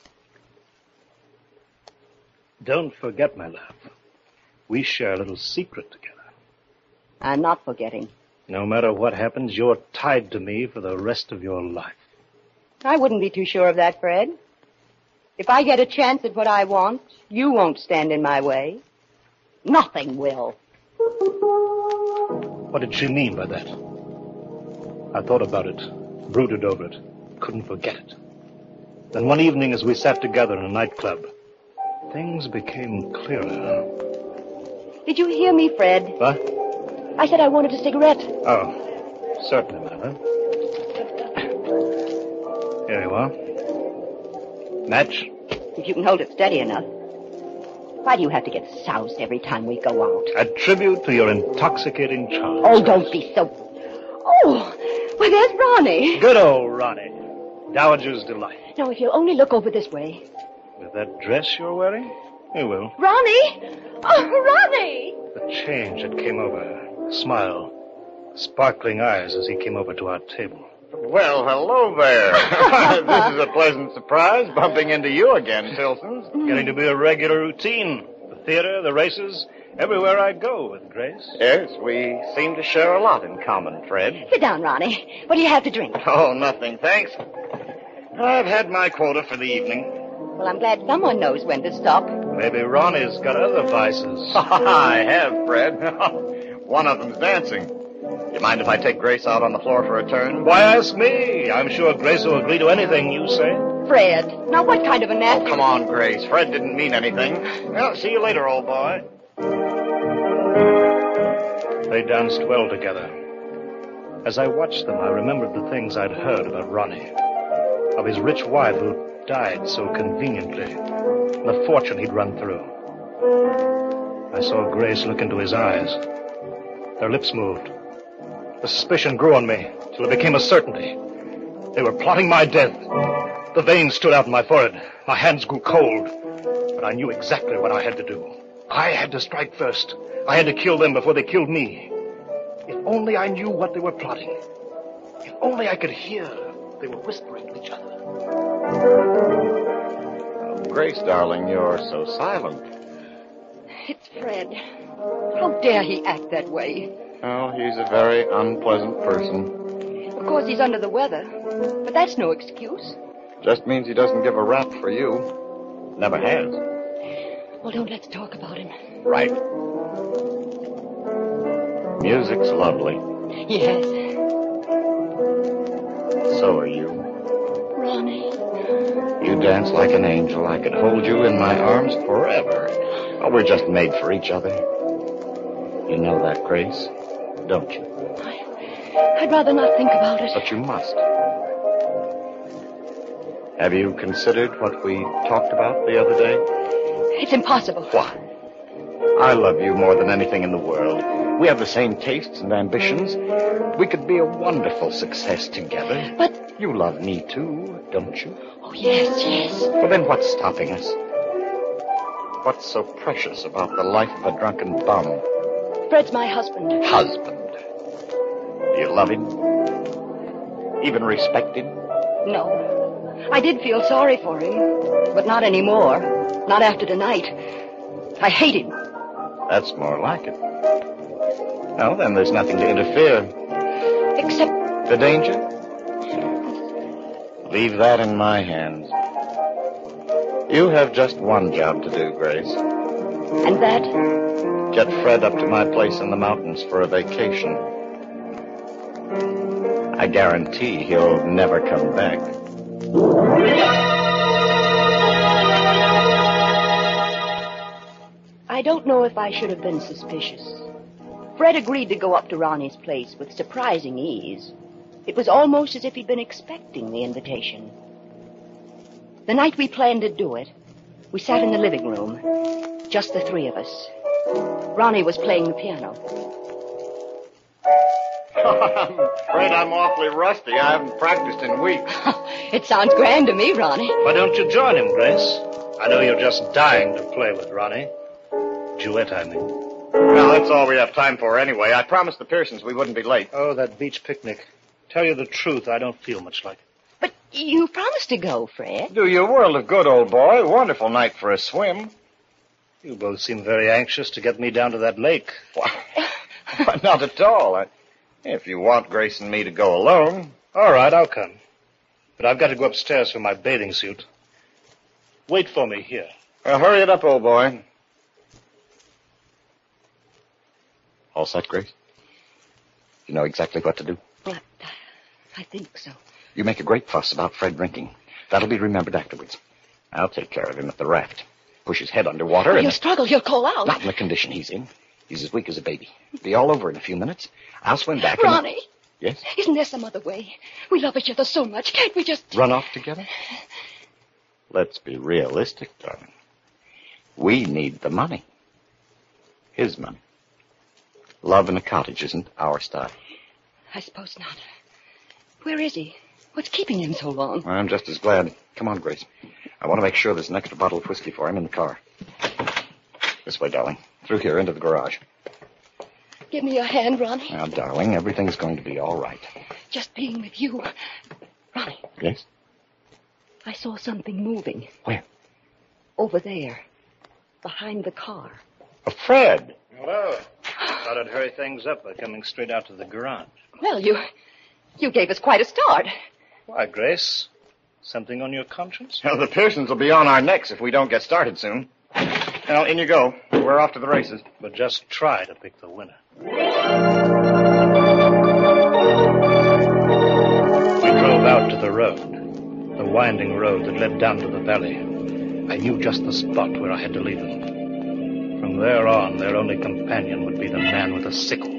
Don't forget, my love. We share a little secret together. I'm not forgetting. No matter what happens, you're tied to me for the rest of your life. I wouldn't be too sure of that, Fred. If I get a chance at what I want, you won't stand in my way. Nothing will. What did she mean by that? I thought about it, brooded over it, couldn't forget it. Then one evening as we sat together in a nightclub, things became clearer. Did you hear me, Fred? What? I said I wanted a cigarette. Oh, certainly, my love. Here you are. Match? If you can hold it steady enough. Why do you have to get soused every time we go out? A tribute to your intoxicating charms. Oh, don't be so... Oh, well, there's Ronnie. Good old Ronnie. Dowager's delight. Now, if you'll only look over this way. With that dress you're wearing? You will. Ronnie! Oh, Ronnie! The change that came over her. Smile. Sparkling eyes as he came over to our table. Well, hello there. This is a pleasant surprise, bumping into you again, Tilson. Getting to be a regular routine. theater, the races, everywhere I go with Grace. Yes, we seem to share a lot in common, Fred. Sit down, Ronnie. What do you have to drink? Oh, nothing, thanks. I've had my quota for the evening. Well, I'm glad someone knows when to stop. Maybe Ronnie's got other vices. I have, Fred. One of them's dancing. You mind if I take Grace out on the floor for a turn? Why ask me? I'm sure Grace will agree to anything you say. Fred, now what kind of a nasty... Oh, come on, Grace. Fred didn't mean anything. Well, see you later, old boy. They danced well together. As I watched them, I remembered the things I'd heard about Ronnie. Of his rich wife who died so conveniently. The fortune he'd run through. I saw Grace look into his eyes. Their lips moved. The suspicion grew on me till it became a certainty. They were plotting my death. The veins stood out in my forehead. My hands grew cold. But I knew exactly what I had to do. I had to strike first. I had to kill them before they killed me. If only I knew what they were plotting. If only I could hear they were whispering to each other. Oh, Grace, darling, you're so silent. It's Fred. How dare he act that way? Oh, he's a very unpleasant person. Of course, he's under the weather. But that's no excuse. Just means he doesn't give a rap for you. Never has. Well, don't let's talk about him. Right. Music's lovely. Yes. So are you. Ronnie. You dance like an angel. I could hold you in my arms forever. Oh, we're just made for each other. You know that, Grace, don't you? I, I'd rather not think about it. But you must. Have you considered what we talked about the other day? It's impossible. Why? I love you more than anything in the world. We have the same tastes and ambitions. We could be a wonderful success together. But... You love me, too, don't you? Oh, yes, yes. Well, then what's stopping us? What's so precious about the life of a drunken bum? Fred's my husband. Husband? Do you love him? Even respect him? No. I did feel sorry for him, but not anymore. Not after tonight. I hate him. That's more like it. No, then there's nothing to interfere. Except... The danger? Leave that in my hands. You have just one job to do, Grace. And that? Get Fred up to my place in the mountains for a vacation. I guarantee he'll never come back. I don't know if I should have been suspicious. Fred agreed to go up to Ronnie's place with surprising ease. It was almost as if he'd been expecting the invitation. The night we planned to do it, we sat in the living room, just the three of us. Ronnie was playing the piano. I'm afraid I'm awfully rusty. I haven't practiced in weeks. It sounds grand to me, Ronnie. Why don't you join him, Grace? I know you're just dying to play with Ronnie. Duet, I mean. Well, that's all we have time for anyway. I promised the Pearsons we wouldn't be late. Oh, that beach picnic. Tell you the truth, I don't feel much like it. But you promised to go, Fred. Do you a world of good, old boy. Wonderful night for a swim. You both seem very anxious to get me down to that lake. Why, not at all. I, if you want Grace and me to go alone. All right, I'll come. But I've got to go upstairs for my bathing suit. Wait for me here. Well, hurry it up, old boy. All set, Grace? You know exactly what to do? Well, I think so. You make a great fuss about Fred drinking. That'll be remembered afterwards. I'll take care of him at the raft. Push his head underwater and... He'll struggle, he'll call out. Not in the condition he's in. He's as weak as a baby. Be all over in a few minutes. I'll swim back Ronnie. and... Yes? Isn't there some other way? We love each other so much. Can't we just... Run off together? Let's be realistic, darling. We need the money. His money. Love in a cottage isn't our style. I suppose not. Where is he? What's keeping him so long? I'm just as glad. Come on, Grace. I want to make sure there's an extra bottle of whiskey for him in the car. This way, darling. Through here, into the garage. Give me your hand, Ronnie. Now, darling, everything's going to be all right. Just being with you. Ronnie. Yes? I saw something moving. Where? Over there. behind the car. Uh, Fred! Hello. Thought I'd hurry things up by coming straight out to the garage. Well, you... you gave us quite a start. Why, Grace? Something on your conscience? Well, the Pearsons will be on our necks if we don't get started soon. Well, in you go. We're off to the races. But just try to pick the winner. We drove out to the road, the winding road that led down to the valley. I knew just the spot where I had to leave them. From there on, their only companion would be the man with the sickle.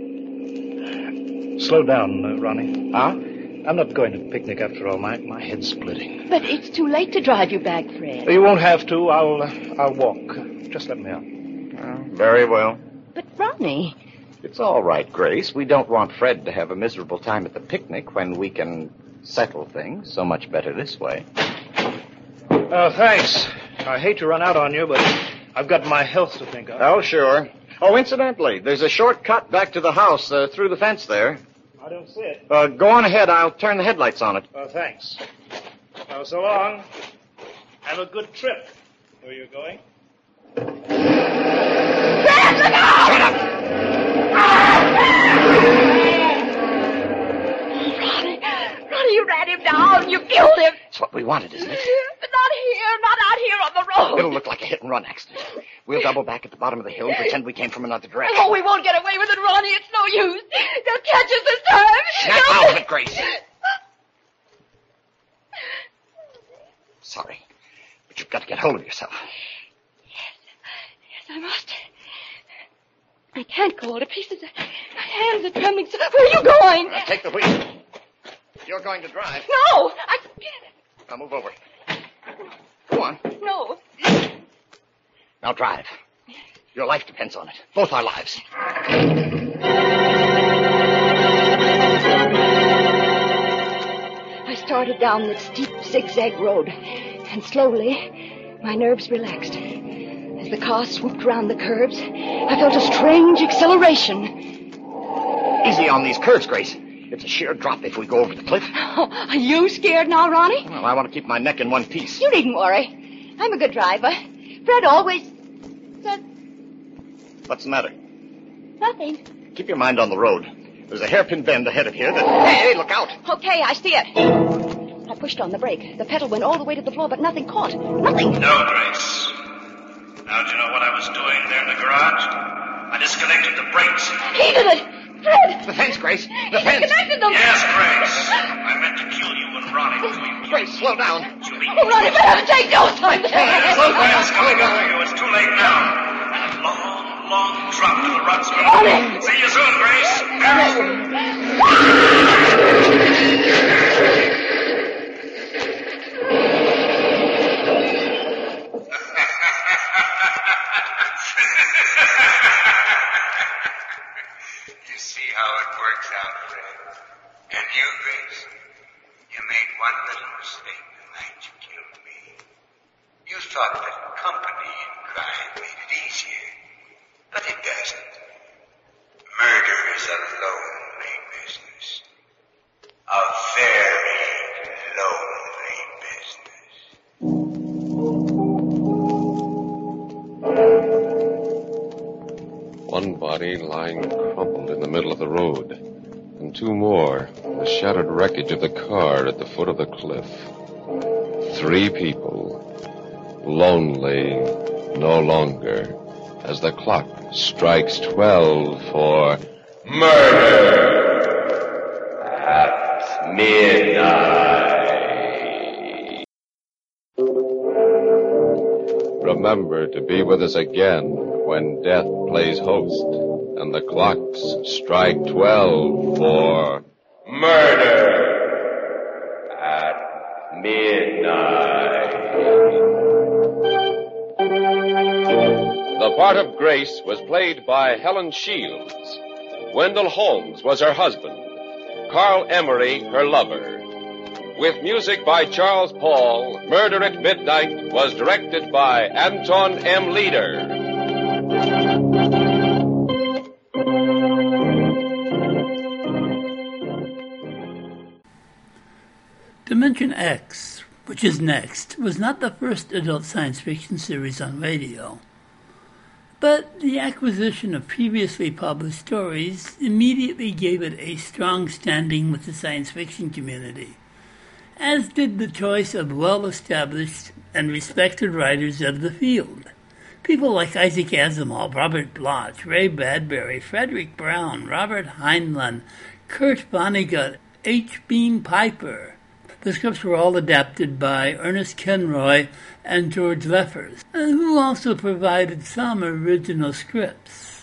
Slow down, uh, Ronnie. Huh? I'm not going to picnic after all. My, my head's splitting. But it's too late to drive you back, Fred. You won't have to. I'll, uh, I'll walk. Just let me out. Oh, very well. But, Ronnie... It's all right, Grace. We don't want Fred to have a miserable time at the picnic when we can settle things so much better this way. Oh, thanks. I hate to run out on you, but I've got my health to think of. Oh, sure. Oh, incidentally, there's a short cut back to the house uh, through the fence there. I don't see it. Uh, go on ahead. I'll turn the headlights on it. Oh, thanks. Well, so long. Have a good trip. Where are you going? Fred, look out! Shut up! Ronnie, Ronnie, you ran him down. You killed him. It's what we wanted, isn't it? But not here, not out here on the road. It'll look like a hit-and-run accident. We'll double back at the bottom of the hill and pretend we came from another direction. Oh, we won't get away with it, Ronnie. It's no use. They'll catch us this time. Snap They'll... out of it, Grace. Sorry, but you've got to get hold of yourself. Yes, yes, I must. I can't go all to pieces. My hands are trembling. So... Where are you going? Now, take the wheel. You're going to drive. No, I can't. Now move over. Go on. No. Now drive. Your life depends on it. Both our lives. I started down the steep zigzag road, and slowly my nerves relaxed. As the car swooped around the curves, I felt a strange acceleration. Easy on these curves, Grace. It's a sheer drop if we go over the cliff. Oh, are you scared now, Ronnie? Well, I want to keep my neck in one piece. You needn't worry. I'm a good driver. Fred always says What's the matter? nothing. Keep your mind on the road. There's a hairpin bend ahead of here that... Hey, hey, look out. Okay, I see it. I pushed on the brake. The pedal went all the way to the floor, but nothing caught. Nothing. No, Grace. Now, do you know what I was doing there in the garage? I disconnected the brakes. He did it! Fred! The fence, Grace. The He fence. disconnected them! Yes, Grace. I meant to kill you when Ronnie between you. Grace, slow down. Oh, Ronnie, better take no time. Slow down. It's coming over you. It's too late now. And a long, long drop to the ruts. Ronnie! See you soon, Grace. You see how it works out, Fred. And you, Grace, you made one little mistake the night you killed me. You thought that company in crime made it easier, but it doesn't. Murder is a lonely business. A very lonely business. One body lying crumpled in the middle of the road, and two more, the shattered wreckage of the car at the foot of the cliff. Three people, lonely no longer, as the clock strikes twelve for murder at midnight. Remember to be with us again when death plays host and the clocks strike twelve for murder at midnight. The part of Grace was played by Helen Shields. Wendell Holmes was her husband. Carl Emery, her lover. With music by Charles Paul, Murder at Midnight was directed by Anton M. Leader. Dimension X, which is next, was not the first adult science fiction series on radio. But the acquisition of previously published stories immediately gave it a strong standing with the science fiction community, as did the choice of well-established and respected writers of the field. People like Isaac Asimov, Robert Bloch, Ray Bradbury, Frederick Brown, Robert Heinlein, Kurt Vonnegut, H. Beam Piper. The scripts were all adapted by Ernest Kenroy and George Leffers, who also provided some original scripts.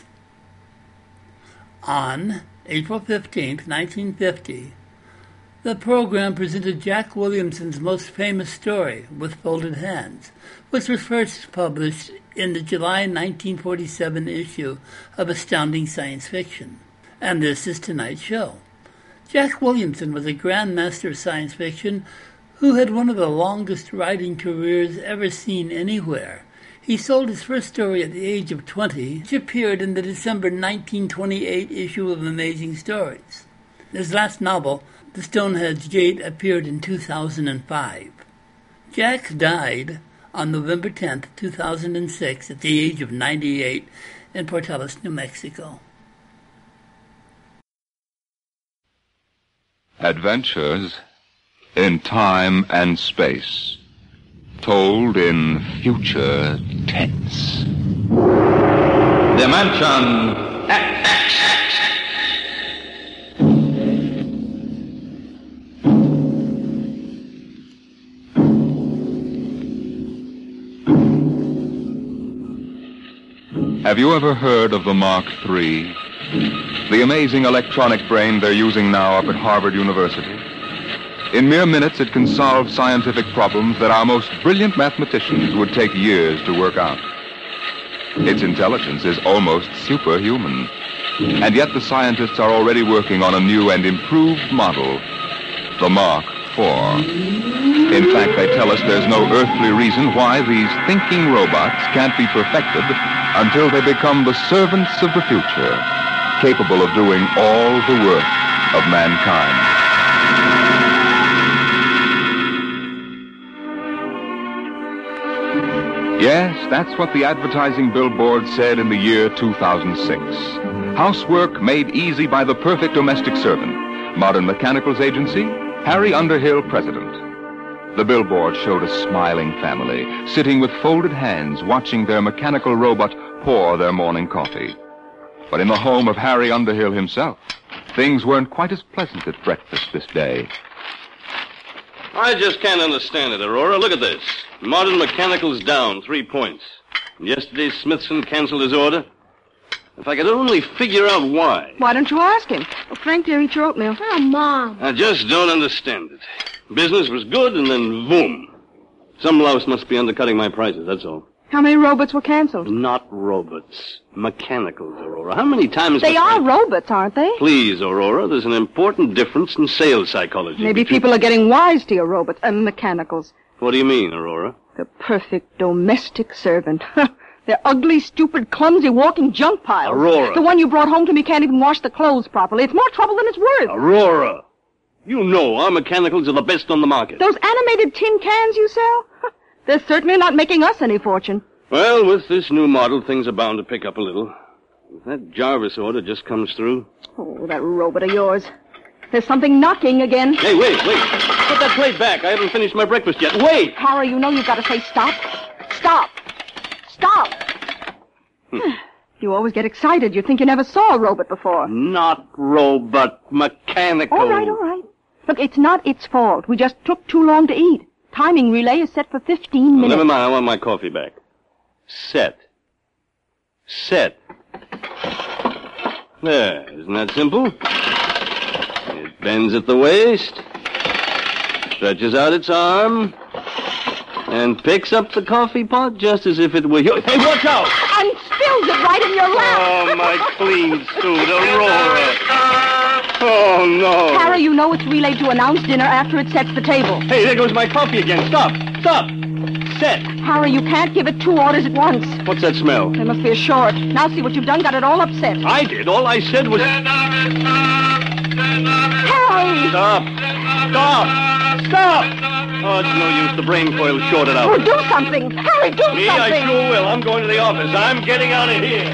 On April fifteenth, nineteen fifty, the program presented Jack Williamson's most famous story, With Folded Hands, which was first published in the July nineteen forty-seven issue of Astounding Science Fiction. And this is tonight's show. Jack Williamson was a grandmaster of science fiction who had one of the longest writing careers ever seen anywhere. He sold his first story at the age of twenty, which appeared in the December nineteen twenty-eight issue of Amazing Stories. His last novel, The Stonehenge Gate, appeared in two thousand five. Jack died on November tenth, two thousand six, at the age of ninety-eight in Portales, New Mexico. Adventures in time and space, told in future tense. Dimension X. Have you ever heard of the Mark three? The amazing electronic brain they're using now up at Harvard University. In mere minutes, it can solve scientific problems that our most brilliant mathematicians would take years to work out. Its intelligence is almost superhuman. And yet the scientists are already working on a new and improved model, the Mark four. In fact, they tell us there's no earthly reason why these thinking robots can't be perfected until they become the servants of the future, capable of doing all the work of mankind. Yes, that's what the advertising billboard said in the year two thousand six. Housework made easy by the perfect domestic servant. Modern Mechanicals Agency, Harry Underhill, president. The billboard showed a smiling family, sitting with folded hands, watching their mechanical robot pour their morning coffee. But in the home of Harry Underhill himself, things weren't quite as pleasant at breakfast this day. I just can't understand it, Aurora. Look at this. Modern Mechanical's down three points. Yesterday, Smithson canceled his order. If I could only figure out why. Why don't you ask him? Oh, Frank, dear, eat your oatmeal. Oh, Mom. I just don't understand it. Business was good, and then boom. Some louse must be undercutting my prices, that's all. How many robots were canceled? Not robots. Mechanicals, Aurora. How many times... They are robots, aren't they? Please, Aurora, there's an important difference in sales psychology. Maybe between... people are getting wise to your robots and mechanicals. What do you mean, Aurora? The perfect domestic servant. They're ugly, stupid, clumsy, walking junk piles. Aurora. The one you brought home to me can't even wash the clothes properly. It's more trouble than it's worth. Aurora. You know our mechanicals are the best on the market. Those animated tin cans you sell? They're certainly not making us any fortune. Well, with this new model, things are bound to pick up a little. If that Jarvis order just comes through... Oh, that robot of yours. There's something knocking again. Hey, wait, wait. Put that plate back. I haven't finished my breakfast yet. Wait! Harry, you know you've got to say stop. Stop. Stop. Hmm. You always get excited. You think you never saw a robot before. Not robot, mechanical. All right, all right. Look, it's not its fault. We just took too long to eat. Timing relay is set for fifteen minutes. Well, never mind. I want my coffee back. Set. Set. There. Isn't that simple? It bends at the waist, stretches out its arm, and picks up the coffee pot just as if it were yours. Hey, watch out! And spills it right in your lap. Oh, my clean suit, Aurora. Oh, no. Harry, you know it's relayed to announce dinner after it sets the table. Hey, there goes my coffee again. Stop. Stop. Set. Harry, you can't give it two orders at once. What's that smell? There must be a short. Now see what you've done. Got it all upset. I did. All I said was... Harry! Stop. Stop. Stop. Oh, it's no use. The brain coil's shorted out. Oh, do something. Harry, do Me, something. I sure will. I'm going to the office. I'm getting out of here.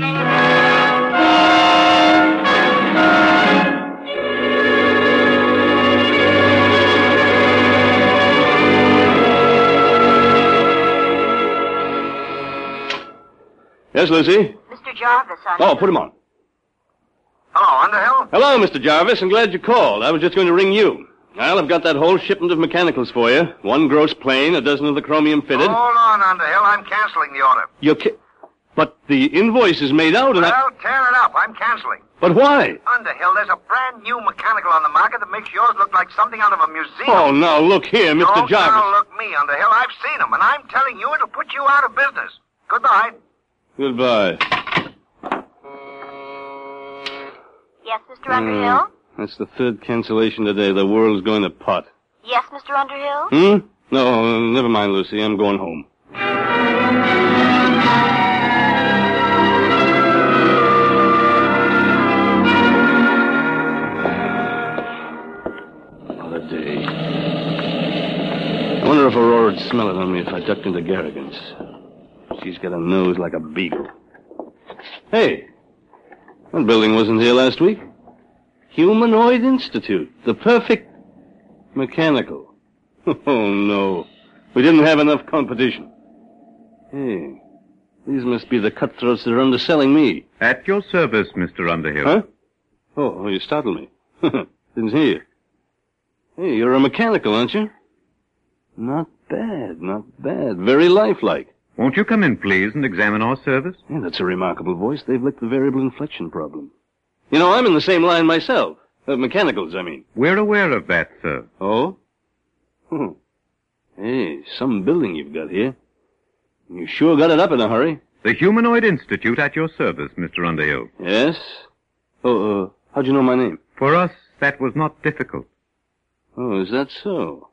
Yes, Lucy? Mister Jarvis, I... Oh, put him on. Hello, Underhill? Hello, Mister Jarvis. I'm glad you called. I was just going to ring you. Well, I've got that whole shipment of mechanicals for you. One gross plane, a dozen of the chromium fitted. Hold on, Underhill. I'm canceling the order. You ca- But the invoice is made out and Well, I... tear it up. I'm canceling. But why? Underhill, there's a brand new mechanical on the market that makes yours look like something out of a museum. Oh, now, look here, Mister Don't Jarvis. now look me, Underhill. I've seen them, and I'm telling you it'll put you out of business. Goodbye. Goodbye. Yes, Mister Underhill? Uh, that's the third cancellation today. The world's going to pot. Yes, Mister Underhill? Hmm? No, never mind, Lucy. I'm going home. What a day. I wonder if Aurora'd smell it on me if I ducked into Garrigan's. She's got a nose like a beagle. Hey, that building wasn't here last week. Humanoid Institute. The perfect mechanical. Oh, no. We didn't have enough competition. Hey, these must be the cutthroats that are underselling me. At your service, Mister Underhill. Huh? Oh, oh you startled me. Didn't hear you. Hey, you're a mechanical, aren't you? Not bad, not bad. Very lifelike. Won't you come in, please, and examine our service? Yeah, that's a remarkable voice. They've licked the variable inflection problem. You know, I'm in the same line myself. Uh, mechanicals, I mean. We're aware of that, sir. Oh? Hmm. Hey, some building you've got here. You sure got it up in a hurry. The Humanoid Institute at your service, Mister Underhill. Yes? Oh, uh, how'd you know my name? For us, that was not difficult. Oh, is that so?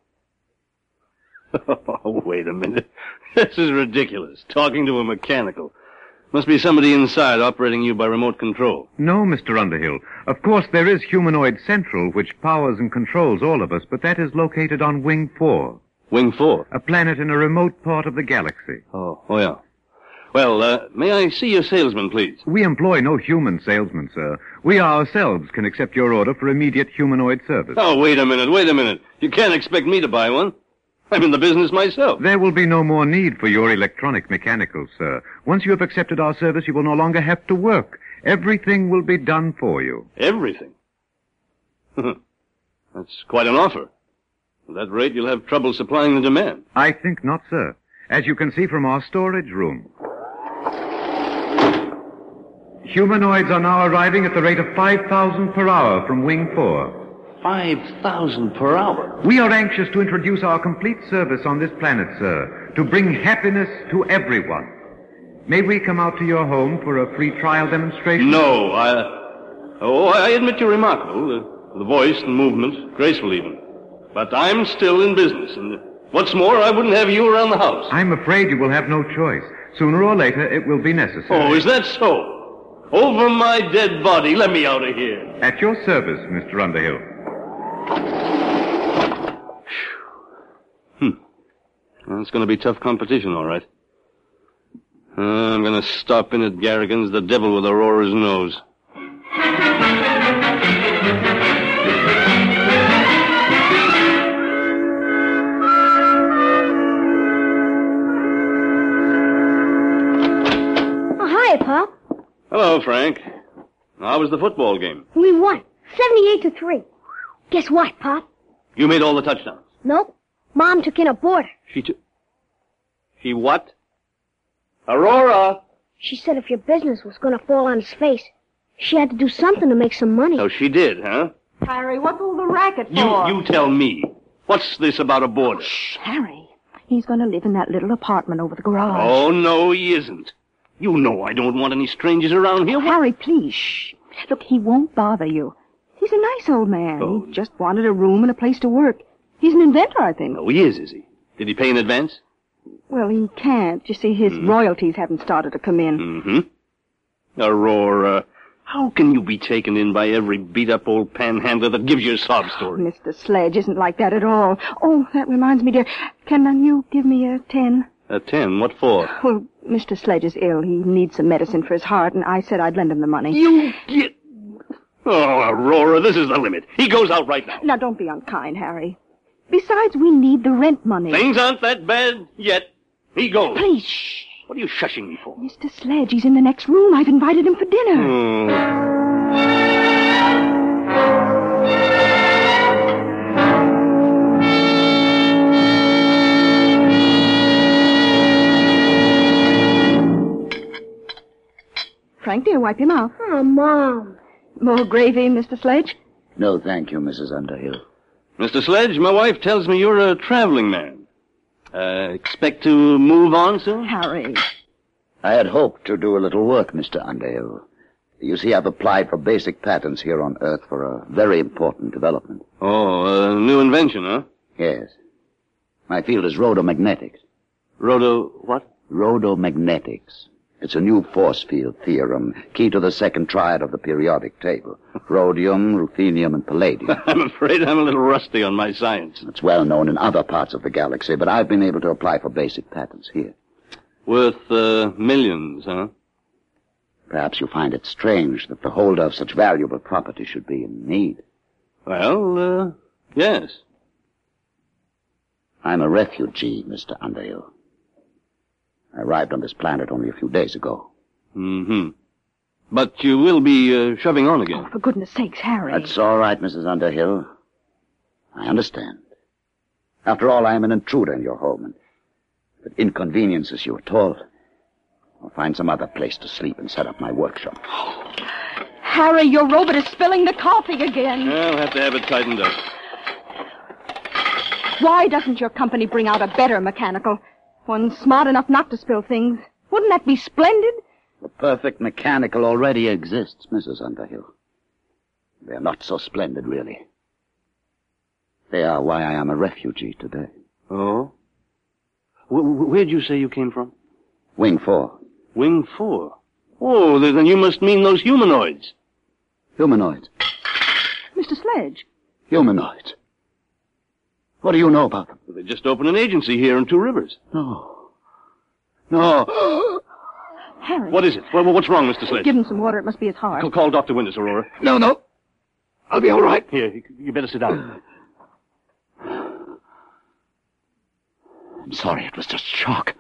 Oh, wait a minute. This is ridiculous. Talking to a mechanical. Must be somebody inside operating you by remote control. No, Mister Underhill. Of course, there is Humanoid Central, which powers and controls all of us, but that is located on Wing four. Wing four? A planet in a remote part of the galaxy. Oh, oh yeah. Well, uh, may I see your salesman, please? We employ no human salesman, sir. We ourselves can accept your order for immediate humanoid service. Oh, wait a minute, wait a minute. You can't expect me to buy one. I'm in the business myself. There will be no more need for your electronic mechanicals, sir. Once you have accepted our service, you will no longer have to work. Everything will be done for you. Everything? That's quite an offer. At that rate, you'll have trouble supplying the demand. I think not, sir. As you can see from our storage room. Humanoids are now arriving at the rate of five thousand per hour from Wing four. five thousand per hour? We are anxious to introduce our complete service on this planet, sir, to bring happiness to everyone. May we come out to your home for a free trial demonstration? No, I... Oh, I admit you're remarkable. The, the voice, the movement, graceful even. But I'm still in business, and what's more, I wouldn't have you around the house. I'm afraid you will have no choice. Sooner or later, it will be necessary. Oh, is that so? Over my dead body. Let me out of here. At your service, Mister Underhill. Hmm. Well, it's going to be tough competition, all right. Uh, I'm going to stop in at Garrigan's, the devil with Aurora's nose. Oh, hi, Pop. Hello, Frank. How was the football game? We won. seventy-eight to three. Guess what, Pop? You made all the touchdowns. Nope. Mom took in a boarder. She took... She what? Aurora! She said if your business was going to fall on his face, she had to do something to make some money. Oh, she did, huh? Harry, what's all the racket for? You, you tell me. What's this about a boarder? Shh, Harry. He's going to live in that little apartment over the garage. Oh, no, he isn't. You know I don't want any strangers around here. Oh, Harry, please, shh. Look, he won't bother you. He's a nice old man. Oh. He just wanted a room and a place to work. He's an inventor, I think. Oh, he is, is he? Did he pay in advance? Well, he can't. You see, his Mm. royalties haven't started to come in. Mm-hmm. Aurora, How can you be taken in by every beat-up old panhandler that gives you a sob story? Mister Sledge isn't like that at all. Oh, that reminds me, dear. Can you give me a ten? A ten? What for? Well, Mister Sledge is ill. He needs some medicine for his heart, and I said I'd lend him the money. You get... Oh, Aurora, this is the limit. He goes out right now. Now, don't be unkind, Harry. Besides, we need the rent money. Things aren't that bad yet. He goes. Please, shh. What are you shushing me for? Mister Sledge, he's in the next room. I've invited him for dinner. Hmm. Frank, dear, wipe your mouth. Oh, Mom. More gravy, Mister Sledge? No, thank you, Missus Underhill. Mister Sledge, my wife tells me you're a traveling man. Uh, expect to move on soon? Harry. I had hoped to do a little work, Mister Underhill. You see, I've applied for basic patents here on Earth for a very important development. Oh, a new invention, huh? Yes. My field is rhodomagnetics. Rhodo... what? Rhodomagnetics. It's a new force field theorem, key to the second triad of the periodic table. Rhodium, ruthenium, and palladium. I'm afraid I'm a little rusty on my science. It's well known in other parts of the galaxy, but I've been able to apply for basic patents here. Worth, uh, millions, huh? Perhaps you find it strange that the holder of such valuable property should be in need. Well, uh, yes. I'm a refugee, Mister Underhill. I arrived on this planet only a few days ago. Mm-hmm. But you will be uh, shoving on again. Oh, for goodness sakes, Harry. That's all right, Missus Underhill. I understand. After all, I am an intruder in your home, and if it inconveniences you at all, I'll find some other place to sleep and set up my workshop. Harry, your robot is spilling the coffee again. I'll have to have it tightened up. Why doesn't your company bring out a better mechanical? One smart enough not to spill things. Wouldn't that be splendid? The perfect mechanical already exists, Missus Underhill. They're not so splendid, really. They are why I am a refugee today. Oh? W- where'd you say you came from? Wing four. Wing four? Oh, then you must mean those humanoids. Humanoids? Mister Sledge. Humanoids? What do you know about them? They just opened an agency here in Two Rivers. No. No. Harry. What is it? Well, what's wrong, Mister Sledge? Give him some water. It must be his heart. Call, call Doctor Winters, Aurora. No, no. I'll be all right. Here, you, you better sit down. I'm sorry. It was just shock.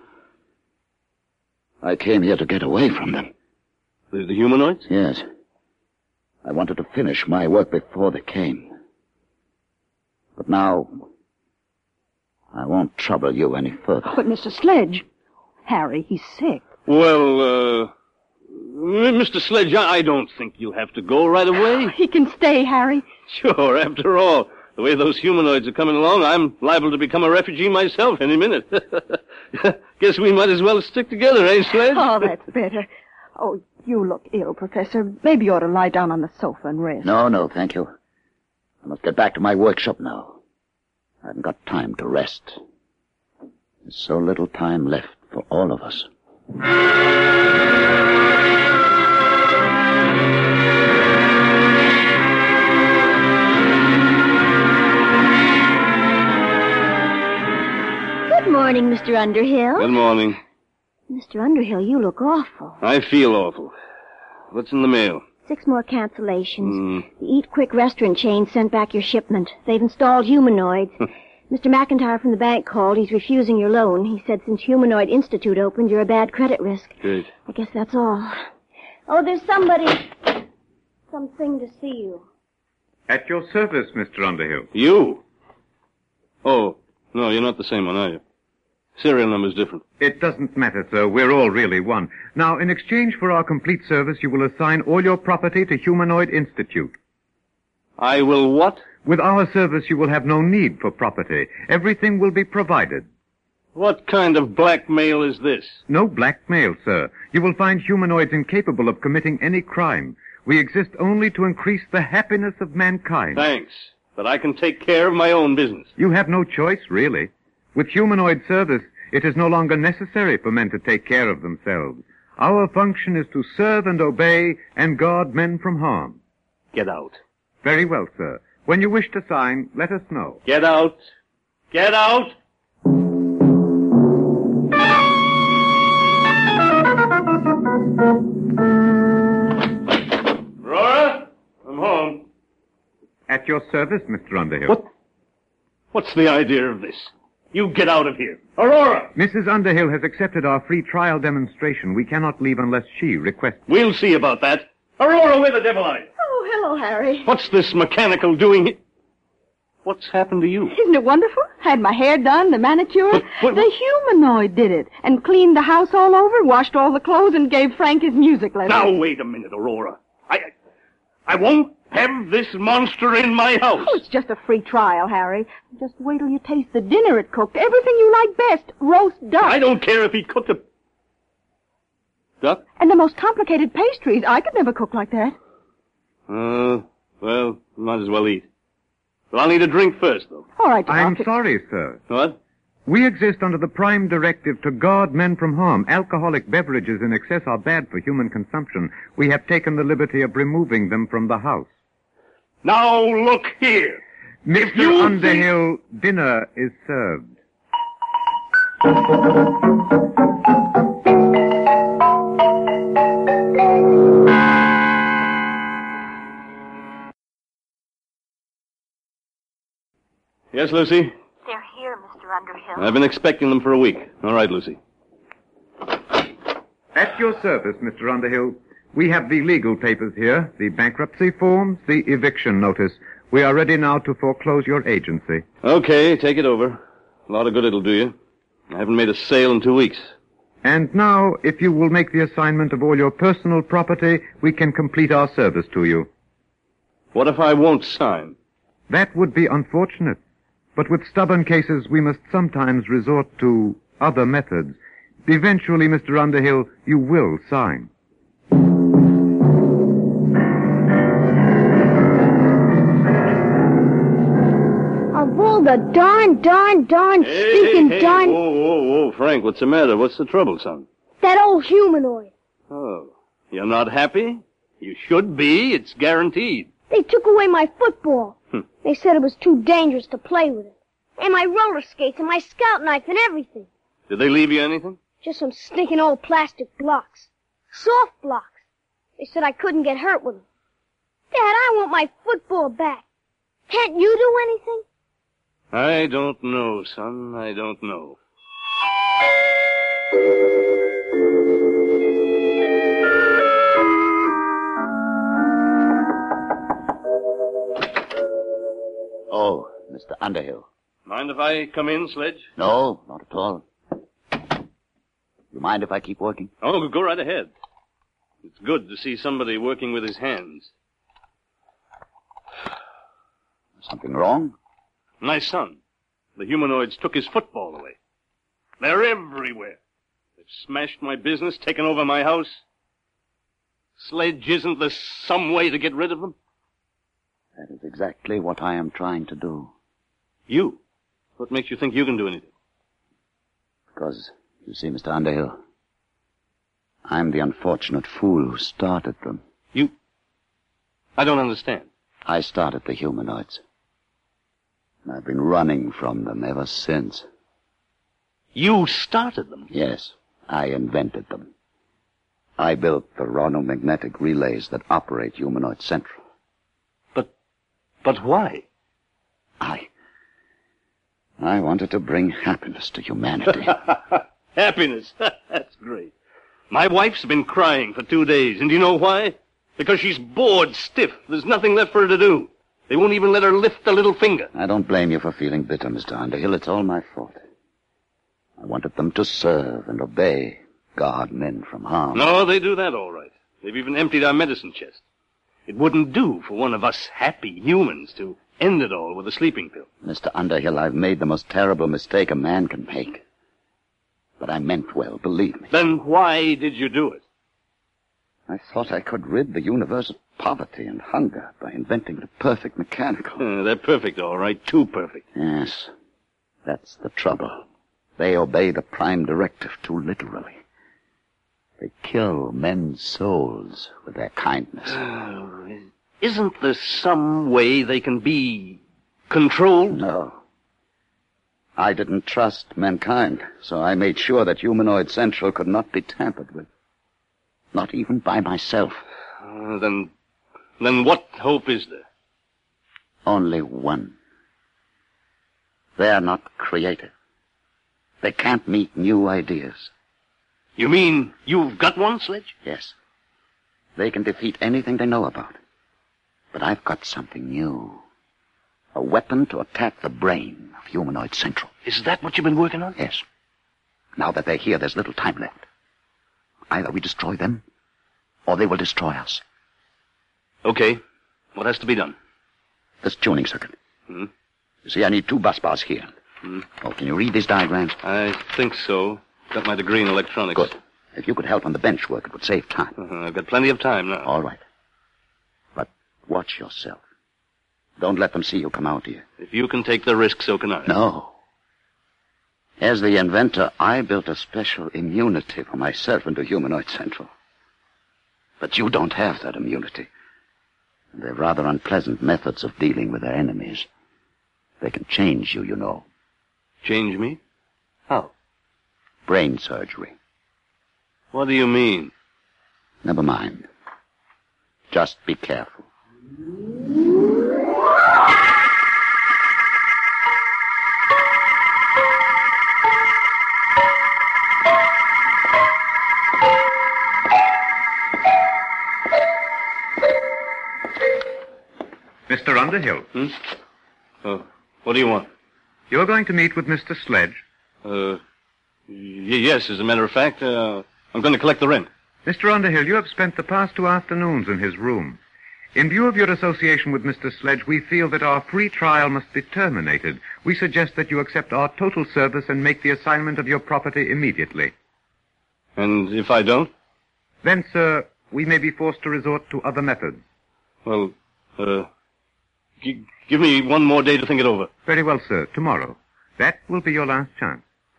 I came here to get away from them. The, the humanoids? Yes. I wanted to finish my work before they came. But now, I won't trouble you any further. But, Mister Sledge, Harry, he's sick. Well, uh, Mister Sledge, I don't think you'll have to go right away. He can stay, Harry. Sure, after all, the way those humanoids are coming along, I'm liable to become a refugee myself any minute. Guess we might as well stick together, eh, Sledge? Oh, that's better. Oh, you look ill, Professor. Maybe you ought to lie down on the sofa and rest. No, no, thank you. I must get back to my workshop now. I haven't got time to rest. There's so little time left for all of us. Good morning, Mister Underhill. Good morning. Mister Underhill, you look awful. I feel awful. What's in the mail? Six more cancellations. Mm. The Eat Quick restaurant chain sent back your shipment. They've installed humanoids. Mister McIntyre from the bank called. He's refusing your loan. He said since Humanoid Institute opened, you're a bad credit risk. Good. I guess that's all. Oh, there's somebody... something to see you. At your service, Mister Underhill. You? Oh, no, you're not the same one, are you? Serial number's different. It doesn't matter, sir. We're all really one. Now, in exchange for our complete service, you will assign all your property to Humanoid Institute. I will what? With our service, you will have no need for property. Everything will be provided. What kind of blackmail is this? No blackmail, sir. You will find humanoids incapable of committing any crime. We exist only to increase the happiness of mankind. Thanks, but I can take care of my own business. You have no choice, really. With humanoid service, it is no longer necessary for men to take care of themselves. Our function is to serve and obey and guard men from harm. Get out. Very well, sir. When you wish to sign, let us know. Get out. Get out! Aurora, I'm home. At your service, Mister Underhill. What? What's the idea of this? You get out of here. Aurora! Missus Underhill has accepted our free trial demonstration. We cannot leave unless she requests. We'll see about that. Aurora, where the devil are you? Oh, hello, Harry. What's this mechanical doing here? What's happened to you? Isn't it wonderful? Had my hair done, the manicure. But, but, the humanoid did it. And cleaned the house all over, washed all the clothes, and gave Frank his music lessons. Now, wait a minute, Aurora. I, I won't have this monster in my house. Oh, it's just a free trial, Harry. Just wait till you taste the dinner it cooked. Everything you like best. Roast duck. I don't care if he cooked a... duck? And the most complicated pastries. I could never cook like that. Uh, well, might as well eat. But I'll need a drink first, though. All right, I'm Doc. sorry, sir. What? We exist under the prime directive to guard men from harm. Alcoholic beverages in excess are bad for human consumption. We have taken the liberty of removing them from the house. Now, look here. Mister you Underhill, think... dinner is served. Yes, Lucy? They're here, Mister Underhill. I've been expecting them for a week. All right, Lucy. At your service, Mister Underhill. We have the legal papers here, the bankruptcy forms, the eviction notice. We are ready now to foreclose your agency. Okay, take it over. A lot of good it'll do you. I haven't made a sale in two weeks. And now, if you will make the assignment of all your personal property, we can complete our service to you. What if I won't sign? That would be unfortunate. But with stubborn cases, we must sometimes resort to other methods. Eventually, Mister Underhill, you will sign. Of all the darn, darn, darn, Hey, stinking hey, darn... Whoa, whoa, whoa, Frank, what's the matter? What's the trouble, son? That old humanoid. Oh, you're not happy? You should be. It's guaranteed. They took away my football. Hmm. They said it was too dangerous to play with it. And my roller skates and my scout knife and everything. Did they leave you anything? Just some stinking old plastic blocks. Soft blocks. They said I couldn't get hurt with them. Dad, I want my football back. Can't you do anything? I don't know, son. I don't know. Oh, Mister Underhill. Mind if I come in, Sledge? No, not at all. You mind if I keep working? Oh, go right ahead. It's good to see somebody working with his hands. Something wrong? My son. The humanoids took his football away. They're everywhere. They've smashed my business, taken over my house. Sledge, isn't there some way to get rid of them? That is exactly what I am trying to do. You? What makes you think you can do anything? Because, you see, Mister Underhill, I'm the unfortunate fool who started them. You? I don't understand. I started the humanoids. And I've been running from them ever since. You started them? Yes, I invented them. I built the ronomagnetic relays that operate Humanoid Central. But, but why? I... I wanted to bring happiness to humanity. Happiness? That's great. My wife's been crying for two days, and do you know why? Because she's bored stiff. There's nothing left for her to do. They won't even let her lift a little finger. I don't blame you for feeling bitter, Mister Underhill. It's all my fault. I wanted them to serve and obey, guard men from harm. No, they do that all right. They've even emptied our medicine chest. It wouldn't do for one of us happy humans to end it all with a sleeping pill. Mister Underhill, I've made the most terrible mistake a man can make. But I meant well, believe me. Then why did you do it? I thought I could rid the universe of poverty and hunger by inventing the perfect mechanical. Uh, they're perfect, all right. Too perfect. Yes. That's the trouble. They obey the prime directive too literally. They kill men's souls with their kindness. Uh, isn't there some way they can be controlled? No. I didn't trust mankind, so I made sure that Humanoid Central could not be tampered with. Not even by myself. Uh, then, then what hope is there? Only one. They're not creative. They can't meet new ideas. You mean you've got one, Sledge? Yes. They can defeat anything they know about. But I've got something new. A weapon to attack the brain of Humanoid Central. Is that what you've been working on? Yes. Now that they're here, there's little time left. Either we destroy them, or they will destroy us. Okay. What has to be done? This tuning circuit. Hmm? You see, I need two bus bars here. Hmm? Oh, can you read these diagrams? I think so. Got my degree in electronics. Good. If you could help on the bench work, it would save time. Uh-huh. I've got plenty of time now. All right. But watch yourself. Don't let them see you come out here. If you can take the risk, so can I. No. As the inventor, I built a special immunity for myself into Humanoid Central. But you don't have that immunity. They're rather unpleasant methods of dealing with their enemies. They can change you, you know. Change me? How? Brain surgery. What do you mean? Never mind. Just be careful. Mister Underhill. Hmm? Oh, what do you want? You're going to meet with Mister Sledge? Uh, y- yes, as a matter of fact, uh, I'm going to collect the rent. Mister Underhill, you have spent the past two afternoons in his room. In view of your association with Mister Sledge, we feel that our free trial must be terminated. We suggest that you accept our total service and make the assignment of your property immediately. And if I don't? Then, sir, we may be forced to resort to other methods. Well, uh, g- give me one more day to think it over. Very well, sir. Tomorrow. That will be your last chance.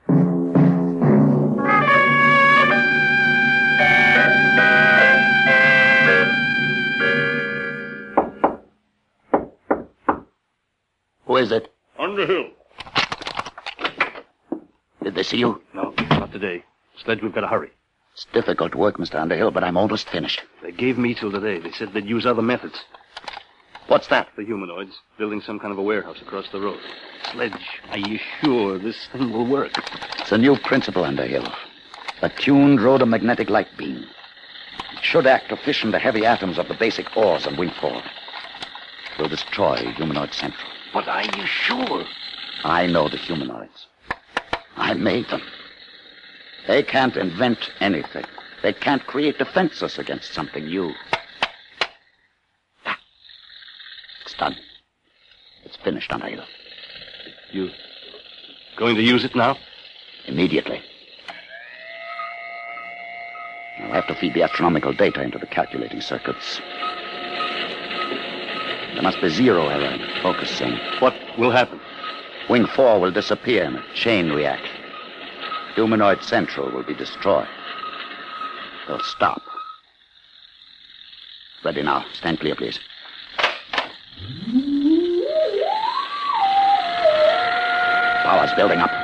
Who is it? Underhill. Did they see you? No, not today. Sledge, we've got to hurry. It's difficult work, Mister Underhill, but I'm almost finished. They gave me till today. They said they'd use other methods. What's that? The humanoids, building some kind of a warehouse across the road. Sledge, are you sure this thing will work? It's a new principle, Underhill. A tuned rhodomagnetic light beam. It should act to fission the heavy atoms of the basic ores on Wing four. It will destroy Humanoid Central. But are you sure? I know the humanoids. I made them. They can't invent anything. They can't create defenses against something new. It's done. It's finished, Underhill. You going to use it now? Immediately. I'll have to feed the astronomical data into the calculating circuits. There must be zero error in the focusing. What will happen? Wing four will disappear in a chain reaction. Humanoid Central will be destroyed. They'll stop. Ready now. Stand clear, please. Power's building up.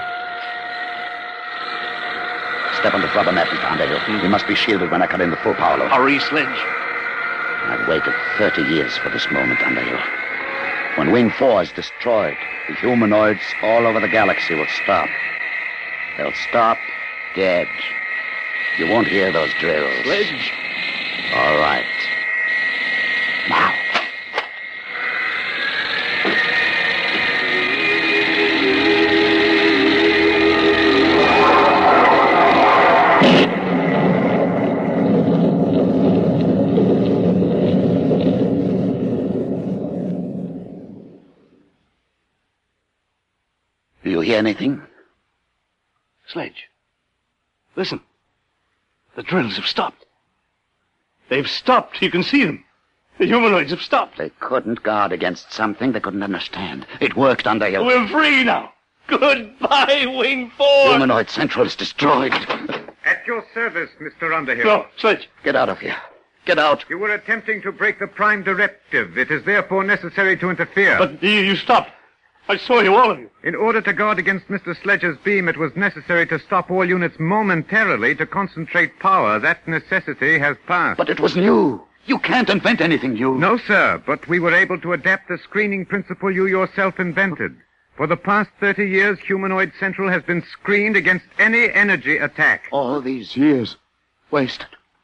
Step on the rubber mat, Mister Underhill. We must be shielded when I cut in the full power load. Hurry, Sledge. I've waited thirty years for this moment, Underhill. When Wing four is destroyed, the humanoids all over the galaxy will stop. They'll stop dead. You won't hear those drills. Sledge. All right. Now. Do you hear anything? Sledge. Listen. The drills have stopped. They've stopped. You can see them. The humanoids have stopped. They couldn't guard against something they couldn't understand. It worked, Underhill. We're free now. Goodbye, Wing four. Humanoid Central is destroyed. At your service, Mister Underhill. No, Sledge. Get out of here. Get out. You were attempting to break the Prime Directive. It is therefore necessary to interfere. But you, you stopped. I saw you, all of you. In order to guard against Mister Sledge's beam, it was necessary to stop all units momentarily to concentrate power. That necessity has passed. But it was new. You can't invent anything new. No, sir, but we were able to adapt the screening principle you yourself invented. For the past thirty years, Humanoid Central has been screened against any energy attack. All these years wasted.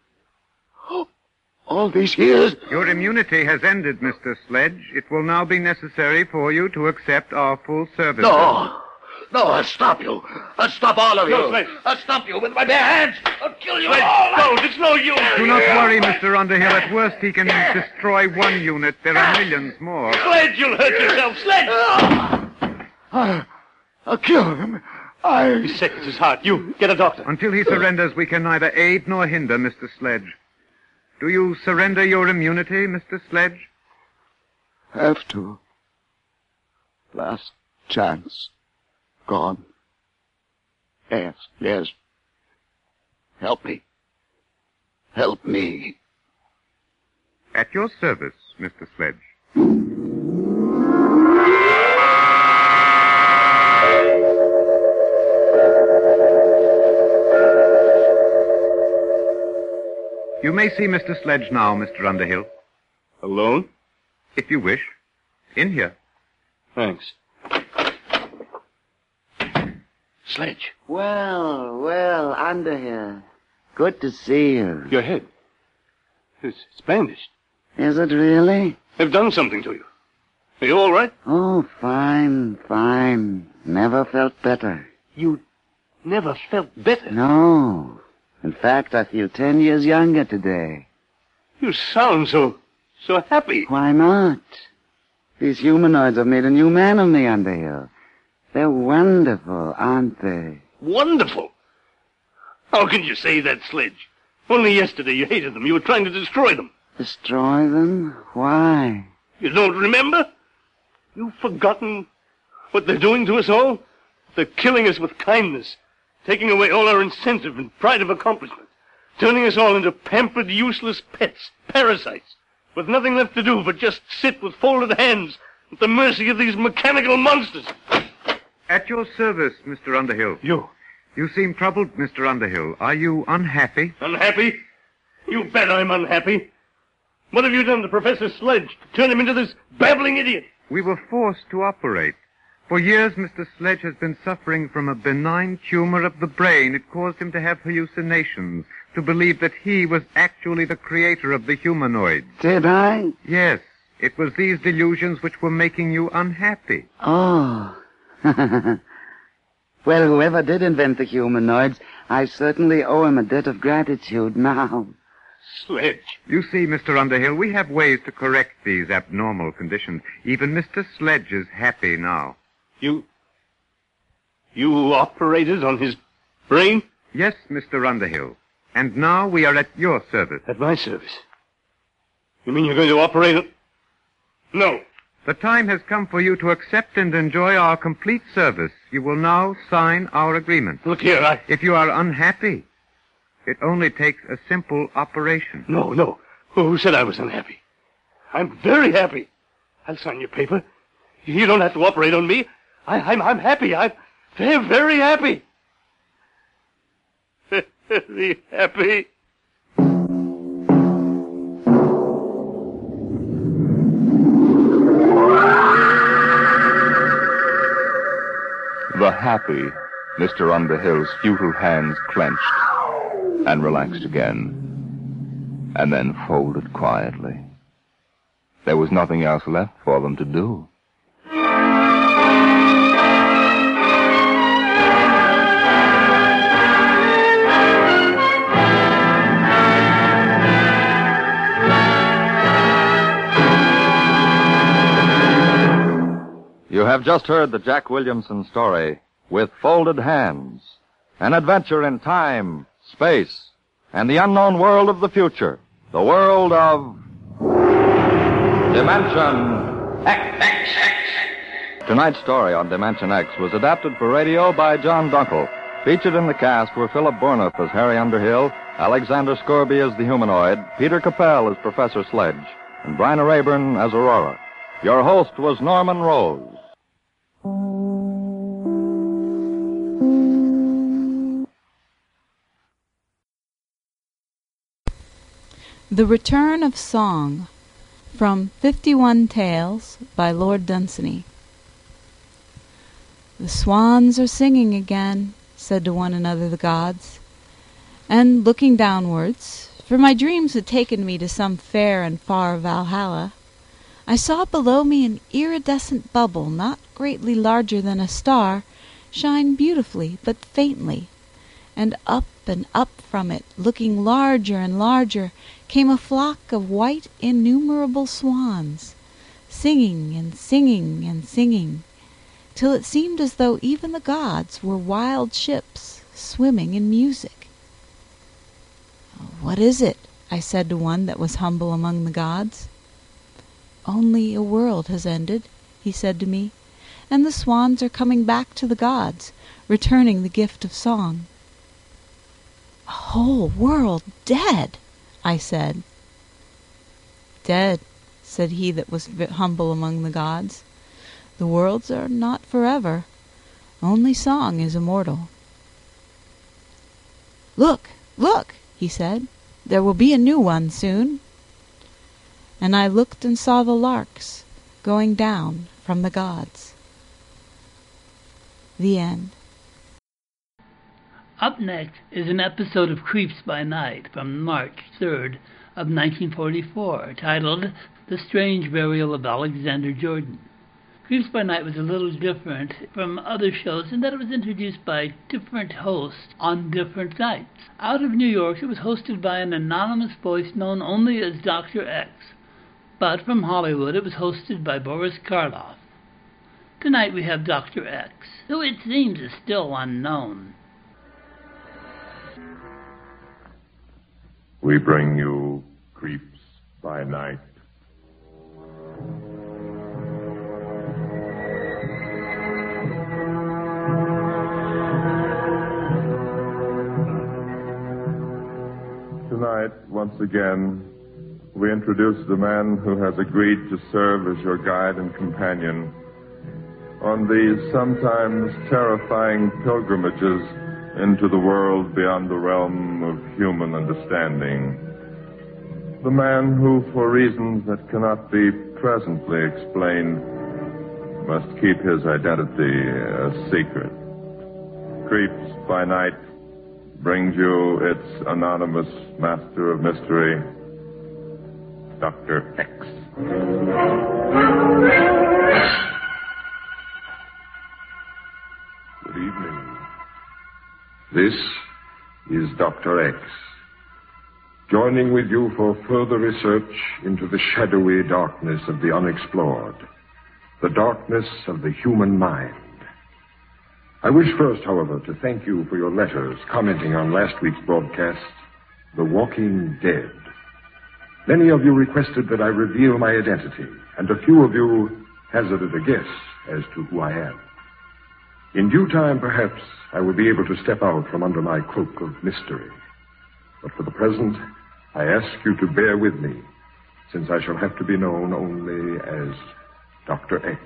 All these years? Your immunity has ended, Mister Sledge. It will now be necessary for you to accept our full services. No. No, I'll stop you. I'll stop all of you. No, Sledge. I'll stop you with my bare hands. I'll kill you Sledge, all. no, it's no use. Do not worry, Mister Underhill. At worst, he can destroy one unit. There are millions more. Sledge, you'll hurt yourself. Sledge! I'll, I'll kill him. I... He's sick. It's his heart. You, get a doctor. Until he surrenders, we can neither aid nor hinder Mister Sledge. Do you surrender your immunity, Mister Sledge? Have to. Last chance. Gone. Yes, yes. Help me. Help me. At your service, Mister Sledge. You may see Mister Sledge now, Mister Underhill. Alone? If you wish. In here. Thanks. Sledge. Well, well, Underhill. Good to see you. Your head. It's, it's bandaged. Is it really? They've done something to you. Are you all right? Oh, fine, fine. Never felt better. You never felt better? No. In fact, I feel ten years younger today. You sound so, so happy. Why not? These humanoids have made a new man of me, Underhill. They're wonderful, aren't they? Wonderful? How can you say that, Sledge? Only yesterday you hated them. You were trying to destroy them. Destroy them? Why? You don't remember? You've forgotten what they're doing to us all? They're killing us with kindness, taking away all our incentive and pride of accomplishment, turning us all into pampered, useless pets, parasites, with nothing left to do but just sit with folded hands at the mercy of these mechanical monsters. At your service, Mister Underhill. You? You seem troubled, Mister Underhill. Are you unhappy? Unhappy? You bet I'm unhappy. What have you done to Professor Sledge to turn him into this babbling idiot? We were forced to operate. For years, Mister Sledge has been suffering from a benign tumor of the brain. It caused him to have hallucinations, to believe that he was actually the creator of the humanoids. Did I? Yes. It was these delusions which were making you unhappy. Oh. Well, whoever did invent the humanoids, I certainly owe him a debt of gratitude now. Sledge. You see, Mister Underhill, we have ways to correct these abnormal conditions. Even Mister Sledge is happy now. You... You operated on his brain? Yes, Mister Underhill. And now we are at your service. At my service? You mean you're going to operate on... No. The time has come for you to accept and enjoy our complete service. You will now sign our agreement. Look here, I... If you are unhappy, it only takes a simple operation. No, no. Who said I was unhappy? I'm very happy. I'll sign your paper. You don't have to operate on me. I, I'm, I'm happy. I'm very, very happy. Very happy. The happy Mister Underhill's futile hands clenched and relaxed again, and then folded quietly. There was nothing else left for them to do. You have just heard the Jack Williamson story, With Folded Hands, an adventure in time, space, and the unknown world of the future, the world of Dimension X. Tonight's story on Dimension X was adapted for radio by John Dunkel Featured in the cast were Philip Bourneuf as Harry Underhill, Alexander Scorby as the humanoid, Peter Capell as Professor Sledge, and Bryna Raeburn as Aurora. Your host was Norman Rose. The Return of Song, from Fifty-One Tales by Lord Dunsany. The swans are singing again, said to one another the gods, and looking downwards, for my dreams had taken me to some fair and far Valhalla, I saw below me an iridescent bubble not greatly larger than a star shine beautifully but faintly, and up and up from it, looking larger and larger, came a flock of white innumerable swans, singing and singing and singing, till it seemed as though even the gods were wild ships swimming in music. "What is it?" I said to one that was humble among the gods. "Only a world has ended," he said to me, "and the swans are coming back to the gods, returning the gift of song." "A whole world dead," I said. "Dead," said he that was humble among the gods. "The worlds are not forever. Only song is immortal." "Look, look," he said. "There will be a new one soon." And I looked and saw the larks going down from the gods. The end. Up next is an episode of Creeps by Night from March third of nineteen forty-four, titled The Strange Burial of Alexander Jordan. Creeps by Night was a little different from other shows in that it was introduced by different hosts on different nights. Out of New York, it was hosted by an anonymous voice known only as Doctor X. But from Hollywood, it was hosted by Boris Karloff. Tonight we have Doctor X, who it seems is still unknown. We bring you Creeps by Night. Tonight, once again, we introduce the man who has agreed to serve as your guide and companion on these sometimes terrifying pilgrimages into the world beyond the realm of human understanding. The man who, for reasons that cannot be presently explained, must keep his identity a secret. Creeps by Night brings you its anonymous master of mystery, Doctor X. Good evening. This is Doctor X, joining with you for further research into the shadowy darkness of the unexplored, the darkness of the human mind. I wish first, however, to thank you for your letters commenting on last week's broadcast, The Walking Dead. Many of you requested that I reveal my identity, and a few of you hazarded a guess as to who I am. In due time, perhaps, I will be able to step out from under my cloak of mystery. But for the present, I ask you to bear with me, since I shall have to be known only as Doctor X.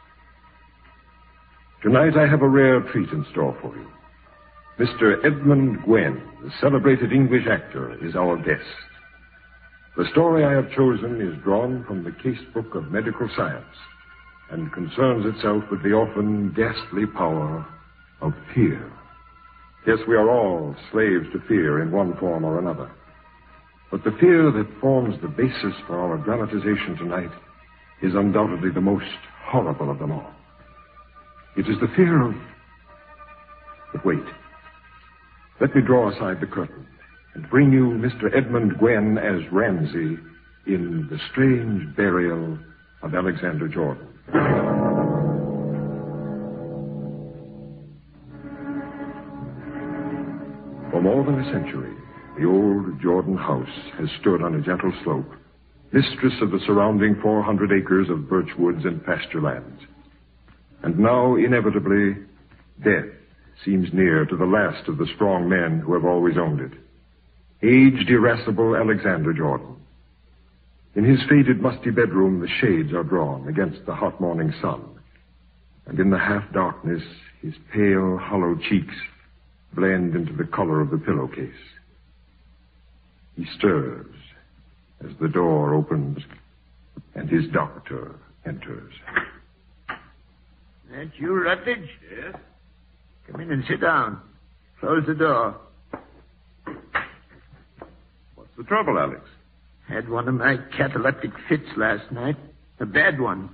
Tonight I have a rare treat in store for you. Mister Edmund Gwenn, the celebrated English actor, is our guest. The story I have chosen is drawn from the casebook of medical science and concerns itself with the often ghastly power of fear. Yes, we are all slaves to fear in one form or another. But the fear that forms the basis for our dramatization tonight is undoubtedly the most horrible of them all. It is the fear of... But wait. Let me draw aside the curtain and bring you Mister Edmund Gwenn as Ramsey in The Strange Burial of Alexander Jordan. For more than a century, the old Jordan house has stood on a gentle slope, mistress of the surrounding four hundred acres of birch woods and pasture lands. And now, inevitably, death seems near to the last of the strong men who have always owned it. Aged, irascible Alexander Jordan. In his faded, musty bedroom, the shades are drawn against the hot morning sun. And in the half-darkness, his pale, hollow cheeks blend into the color of the pillowcase. He stirs as the door opens and his doctor enters. That you, Rutledge? Yes. Come in and sit down. Close the door. What's the trouble, Alex? Had one of my cataleptic fits last night. A bad one.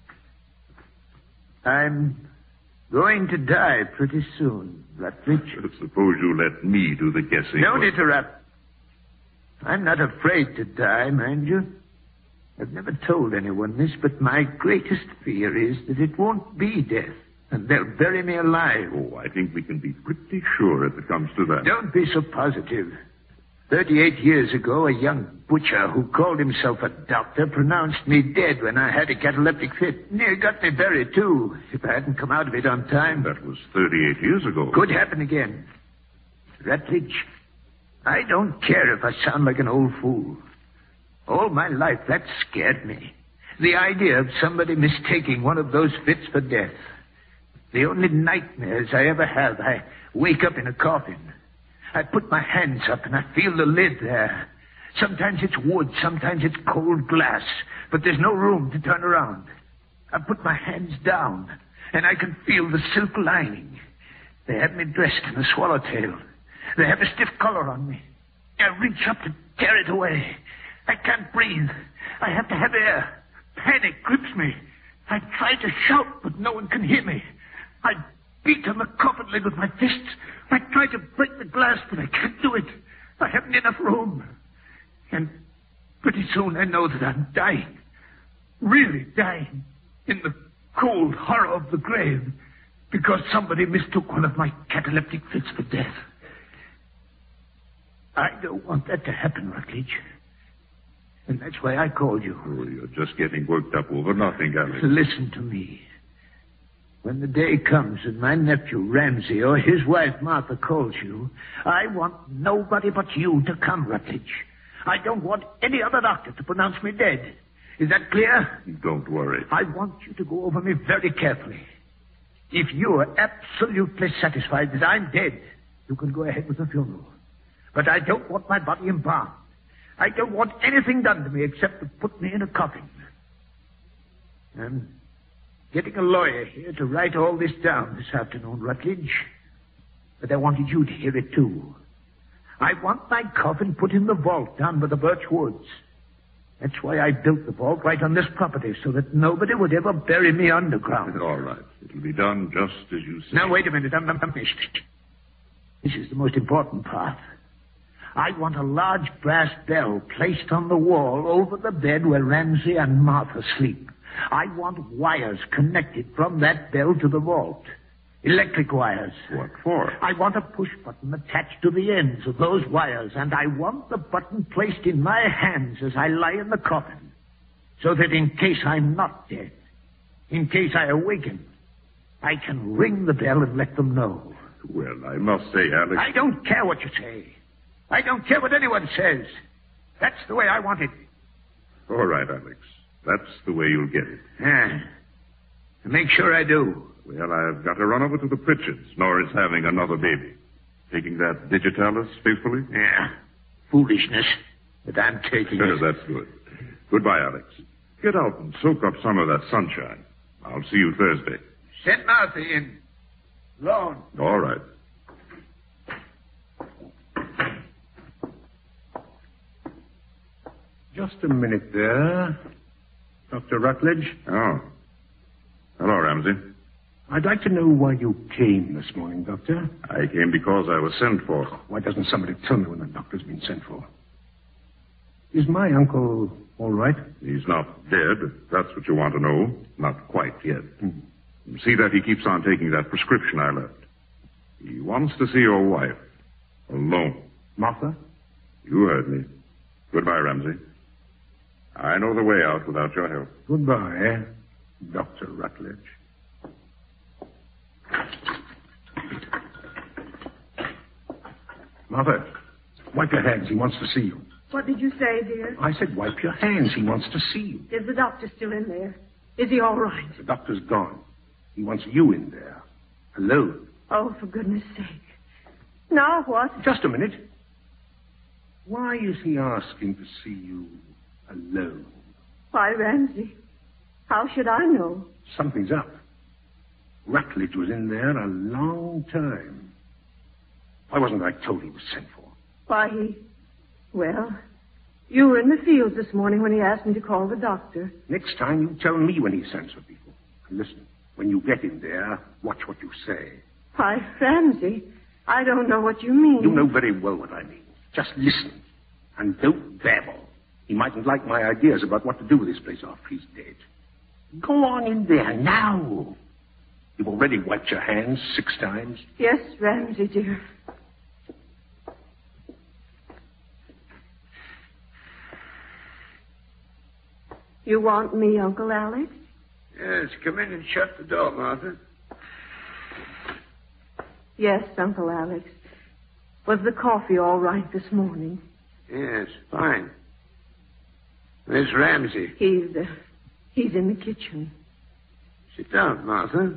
I'm going to die pretty soon, Rutledge. Suppose you let me do the guessing. Don't interrupt. I'm not afraid to die, mind you. I've never told anyone this, but my greatest fear is that it won't be death, and they'll bury me alive. Oh, I think we can be pretty sure if it comes to that. Don't be so positive. Thirty-eight years ago, a young butcher who called himself a doctor pronounced me dead when I had a cataleptic fit. Near got me buried, too, if I hadn't come out of it on time. That was thirty-eight years ago. Could happen again. Rutledge, I don't care if I sound like an old fool. All my life, that scared me. The idea of somebody mistaking one of those fits for death. The only nightmares I ever have, I wake up in a coffin. I put my hands up and I feel the lid there. Sometimes it's wood, sometimes it's cold glass, but there's no room to turn around. I put my hands down and I can feel the silk lining. They have me dressed in a swallowtail. They have a stiff collar on me. I reach up to tear it away. I can't breathe. I have to have air. Panic grips me. I try to shout, but no one can hear me. I beat on the coffin lid with my fists. I try to break the glass, but I can't do it. I haven't enough room. And pretty soon I know that I'm dying. Really dying. In the cold horror of the grave. Because somebody mistook one of my cataleptic fits for death. I don't want that to happen, Rutledge. And that's why I called you. Oh, you're just getting worked up over nothing, Alex. Listen to me. When the day comes and my nephew Ramsey or his wife Martha calls you, I want nobody but you to come, Rutledge. I don't want any other doctor to pronounce me dead. Is that clear? Don't worry. I want you to go over me very carefully. If you're absolutely satisfied that I'm dead, you can go ahead with the funeral. But I don't want my body embalmed. I don't want anything done to me except to put me in a coffin. I'm getting a lawyer here to write all this down this afternoon, Rutledge. But I wanted you to hear it, too. I want my coffin put in the vault down by the birch woods. That's why I built the vault right on this property, so that nobody would ever bury me underground. All right. It'll be done just as you say. Now, wait a minute. I'm, I'm finished. This is the most important part. I want a large brass bell placed on the wall over the bed where Ramsey and Martha sleep. I want wires connected from that bell to the vault. Electric wires. What for? I want a push button attached to the ends of those wires, and I want the button placed in my hands as I lie in the coffin, so that in case I'm not dead, in case I awaken, I can ring the bell and let them know. Well, I must say, Alex... I don't care what you say. I don't care what anyone says. That's the way I want it. All right, Alex. That's the way you'll get it. Yeah. Make sure I do. Well, I've got to run over to the Pritchards. Nora's having another baby. Taking that digitalis faithfully? Yeah. Foolishness. But I'm taking it. That's good. Goodbye, Alex. Get out and soak up some of that sunshine. I'll see you Thursday. Send Martha in. Alone. All right. Just a minute there. Doctor Rutledge? Oh. Hello, Ramsey. I'd like to know why you came this morning, Doctor. I came because I was sent for. Why doesn't somebody tell me when the doctor's been sent for? Is my uncle all right? He's not dead, if that's what you want to know. Not quite yet. Hmm. See that he keeps on taking that prescription I left. He wants to see your wife. Alone. Martha? You heard me. Goodbye, Ramsey. I know the way out without your help. Goodbye, Doctor Rutledge. Martha, wipe your hands. He wants to see you. What did you say, dear? I said wipe your hands. He wants to see you. Is the doctor still in there? Is he all right? The doctor's gone. He wants you in there. Alone. Oh, for goodness sake. Now what? Just a minute. Why is he asking to see you alone? Why, Ramsey, how should I know? Something's up. Rutledge was in there a long time. Why wasn't I told he was sent for? Why, he... Well, you were in the fields this morning when he asked me to call the doctor. Next time you tell me when he sends for people. And listen, when you get in there, watch what you say. Why, Ramsey, I don't know what you mean. You know very well what I mean. Just listen. And don't babble. He mightn't like my ideas about what to do with this place after he's dead. Go on in there now. You've already wiped your hands six times. Yes, Ramsey, dear. You want me, Uncle Alex? Yes, come in and shut the door, Martha. Yes, Uncle Alex. Was the coffee all right this morning? Yes, fine. Where's Ramsey? He's, uh, he's in the kitchen. Sit down, Martha.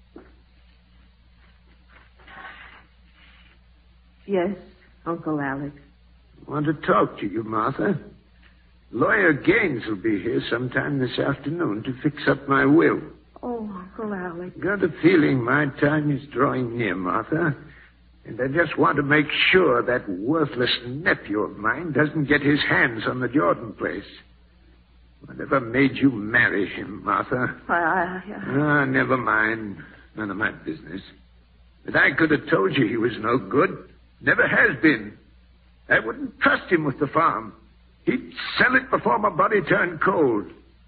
Yes, Uncle Alex. I want to talk to you, Martha. Lawyer Gaines will be here sometime this afternoon to fix up my will. Oh, Uncle Alex. Got a feeling my time is drawing near, Martha. And I just want to make sure that worthless nephew of mine doesn't get his hands on the Jordan place. Whatever made you marry him, Martha? I, I, I... Ah, never mind. None of my business. But I could have told you he was no good. Never has been. I wouldn't trust him with the farm. He'd sell it before my body turned cold.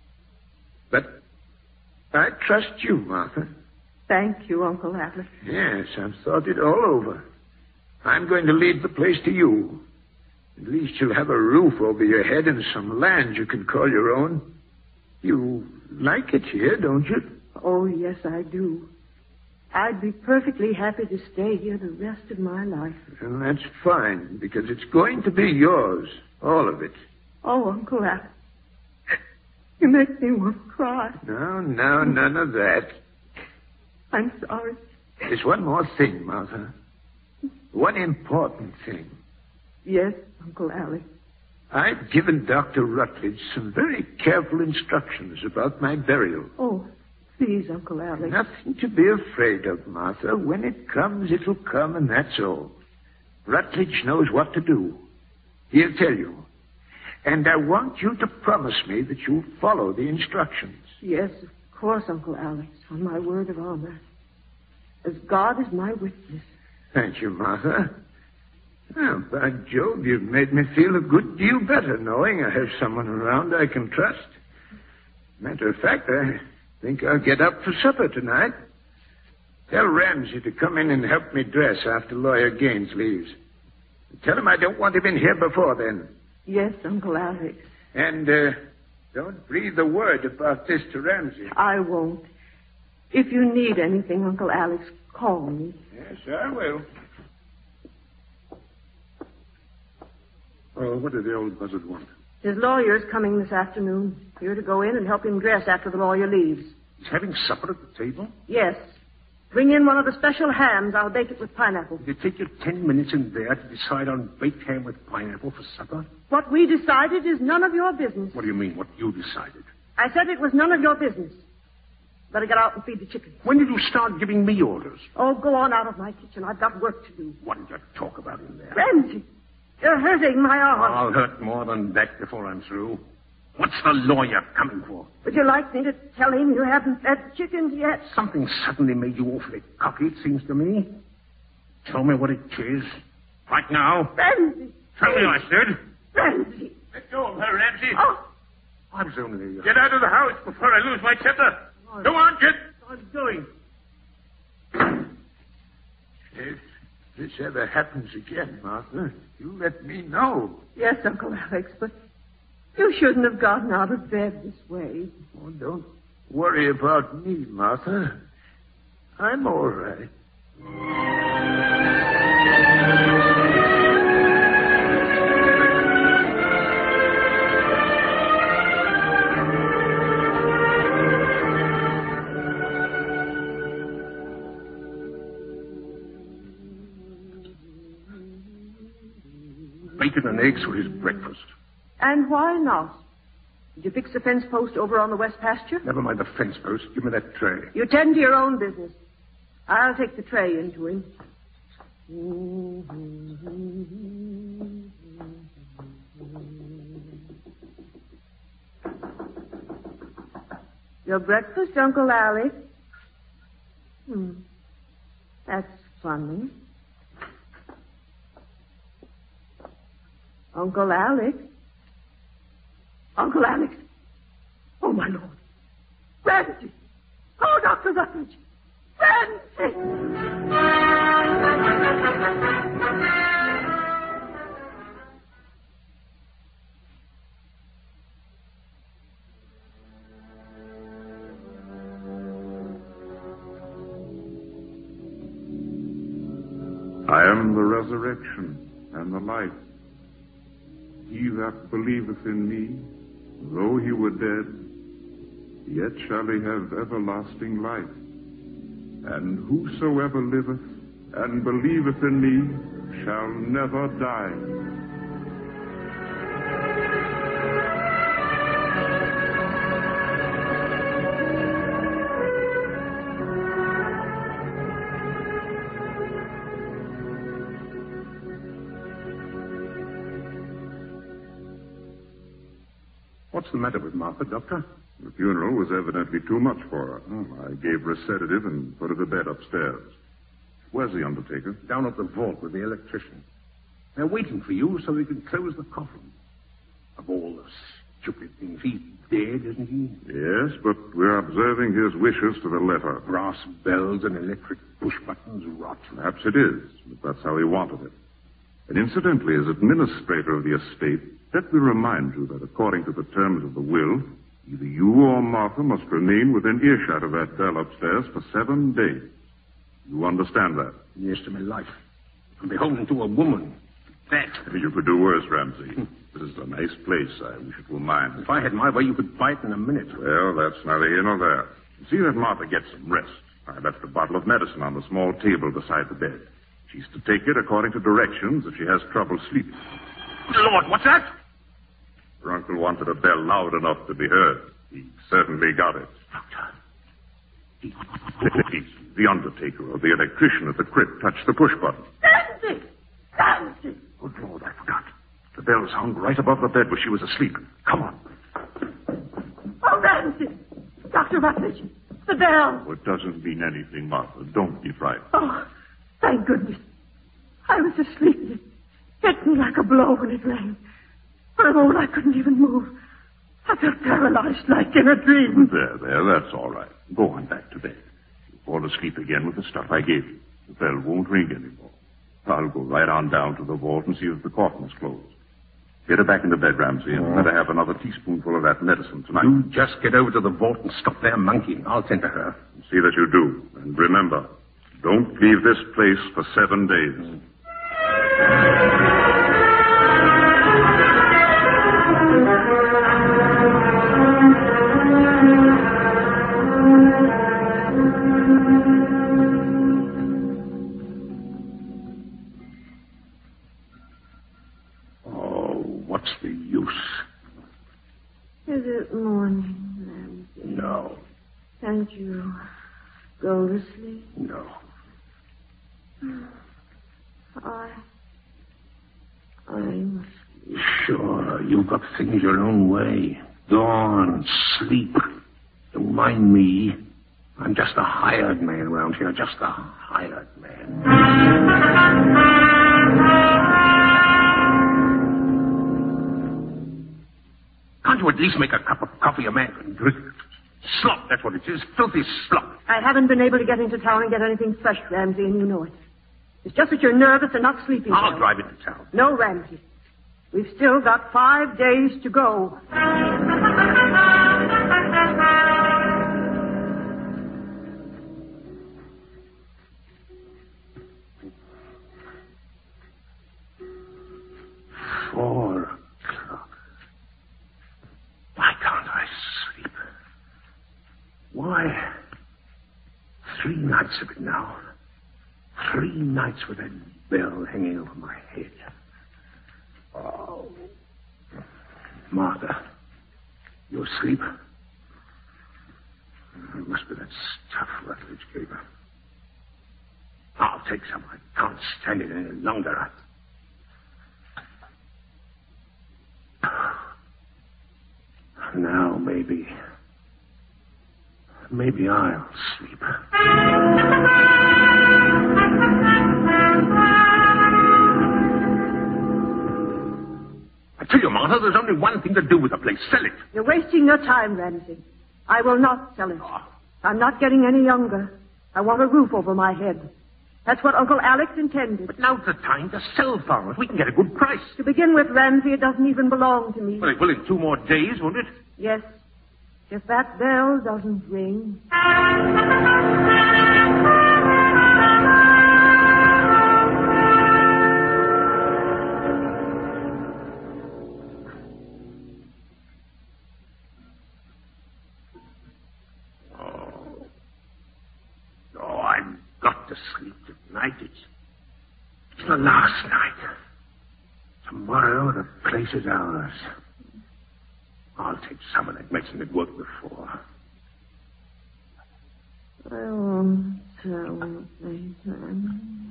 But I trust you, Martha. Thank you, Uncle Alex. Yes, I've thought it all over. I'm going to leave the place to you. At least you'll have a roof over your head and some land you can call your own. You like it here, don't you? Oh, yes, I do. I'd be perfectly happy to stay here the rest of my life. And that's fine, because it's going to be yours. All of it. Oh, Uncle Alex. You make me want to cry. No, no, none of that. I'm sorry. There's one more thing, Martha. One important thing. Yes, Uncle Alex. I've given Doctor Rutledge some very careful instructions about my burial. Oh, please, Uncle Alex. Nothing to be afraid of, Martha. When it comes, it'll come, and that's all. Rutledge knows what to do. He'll tell you. And I want you to promise me that you'll follow the instructions. Yes, of course, Uncle Alex, on my word of honor. As God is my witness. Thank you, Martha. Well, by Jove, you've made me feel a good deal better knowing I have someone around I can trust. Matter of fact, I think I'll get up for supper tonight. Tell Ramsey to come in and help me dress after Lawyer Gaines leaves. Tell him I don't want him in here before then. Yes, Uncle Alex. And uh, don't breathe a word about this to Ramsey. I won't. If you need anything, Uncle Alex, call me. Yes, I will. Oh, what did the old buzzard want? His lawyer's coming this afternoon. You're to go in and help him dress after the lawyer leaves. He's having supper at the table? Yes. Bring in one of the special hams. I'll bake it with pineapple. Did it take you ten minutes in there to decide on baked ham with pineapple for supper? What we decided is none of your business. What do you mean, what you decided? I said it was none of your business. Better get out and feed the chickens. When did you start giving me orders? Oh, go on out of my kitchen. I've got work to do. What did you talk about in there? Ramsey, you're hurting my arm. I'll hurt more than that before I'm through. What's the lawyer coming for? Would you like me to tell him you haven't fed the chickens yet? Something suddenly made you awfully cocky, it seems to me. Tell me what it is. Right now. Ramsey! Tell me, I said. Ramsey! Let go of her, Ramsey. Oh! I was only... Uh... Get out of the house before I lose my temper. Oh, Go on, kid. I'm going. If this ever happens again, Martha, you let me know. Yes, Uncle Alex, but you shouldn't have gotten out of bed this way. Oh, don't worry about me, Martha. I'm all right. bacon and eggs for his breakfast. And why not? Did you fix the fence post over on the west pasture? Never mind the fence post. Give me that tray. You tend to your own business. I'll take the tray into him. Your breakfast, Uncle Alec? Hmm. That's funny. Uncle Alec? Uncle Alex. Oh, my Lord. Ramsey. Oh, Doctor Rutledge. Ramsey. I am the resurrection and the life. He that believeth in me, though he were dead, yet shall he have everlasting life. And whosoever liveth and believeth in me shall never die. What's the matter with Martha, Doctor? The funeral was evidently too much for her. I gave her a sedative and put her to bed upstairs. Where's the undertaker? Down at the vault with the electrician. They're waiting for you so we can close the coffin. Of all the stupid things, he's dead, isn't he? Yes, but we're observing his wishes to the letter. Brass bells and electric push buttons rot. Perhaps it is, but that's how he wanted it. And incidentally, as administrator of the estate, let me remind you that according to the terms of the will, either you or Martha must remain within earshot of that bell upstairs for seven days. You understand that? Yes, to my life. I'm beholden to a woman. That. You could do worse, Ramsey. This is a nice place. I wish it were mine. If I had my way, you could buy it in a minute. Well, that's neither here nor there. See that Martha gets some rest. I left a bottle of medicine on the small table beside the bed. She's to take it according to directions if she has trouble sleeping. Lord, what's that? Her uncle wanted a bell loud enough to be heard. He certainly got it. Doctor. He's the undertaker or the electrician at the crypt touched the push button. Ramsey! Ramsey! Good Lord, I forgot. The bell's hung right above the bed where she was asleep. Come on. Oh, Ramsey! Doctor Rutledge, the bell. Oh, it doesn't mean anything, Martha. Don't be frightened. Oh, thank goodness. I was asleep. It hit me like a blow when it rang. For a moment, I couldn't even move. I felt paralyzed like in a dream. There, there, that's all right. Go on back to bed. You fall asleep again with the stuff I gave you. The bell won't ring anymore. I'll go right on down to the vault and see if the coffin is closed. Get her back into bed, Ramsey, and let her have another teaspoonful of that medicine tonight. You just get over to the vault and stop there monkeying. I'll tend to her. See that you do. And remember, don't leave this place for seven days. Is it morning, Ramsey? No. Can't you go to sleep? No. I... I must... Sure, you've got things your own way. Go on, sleep. Don't mind me. I'm just a hired man around here, just a hired man. Can't you at least make a cup of coffee a man can drink? Slop, that's what it is. Filthy slop. I haven't been able to get into town and get anything fresh, Ramsey, and you know it. It's just that you're nervous and not sleeping I'll well. drive into town. No, Ramsey. We've still got five days to go. Four o'clock. Why can't I sleep? Why? Three nights of it now. Three nights with that bell hanging over my head. Oh. Martha, you asleep? It must be that stuff Rutledge gave her. I'll take some. I can't stand it any longer. Now, maybe... Maybe I'll sleep. I tell you, Martha, there's only one thing to do with the place. Sell it. You're wasting your time, Ramsey. I will not sell it. Oh. I'm not getting any younger. I want a roof over my head. That's what Uncle Alex intended. But now's the time to sell for it. We can get a good price. To begin with, Ramsey, it doesn't even belong to me. Well, it will in two more days, won't it? Yes. If that bell doesn't ring. Sleep tonight. It's, it's the last night. Tomorrow the place is ours. I'll take some of that medicine that worked before. I won't tell Nathan.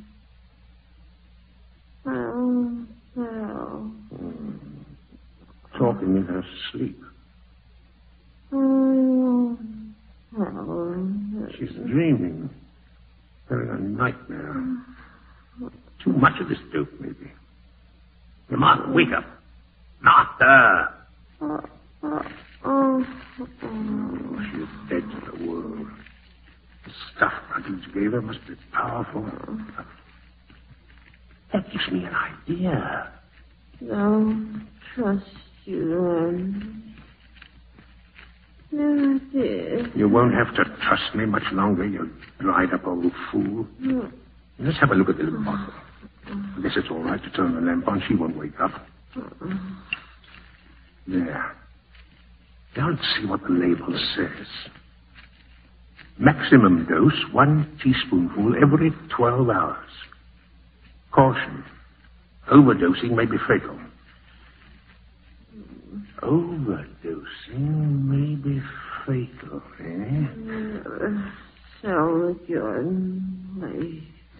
I won't tell. Talking in her sleep. I won't tell. She's dreaming. Having a nightmare. Too much of this dope, maybe. Your Martha, wake up. Martha! She's dead to the world. The stuff Rutledge gave her must be powerful. That gives me an idea. Don't trust you, then. No, dear. You won't have to trust me much longer, you dried-up old fool. Mm. Let's have a look at the little bottle. I guess it's all right to turn the lamp on. She won't wake up. Mm. There. Now let's see what the label says. Maximum dose, one teaspoonful every twelve hours. Caution. Overdosing may be fatal. Overdosing may be fatal, eh? Uh, so good, please.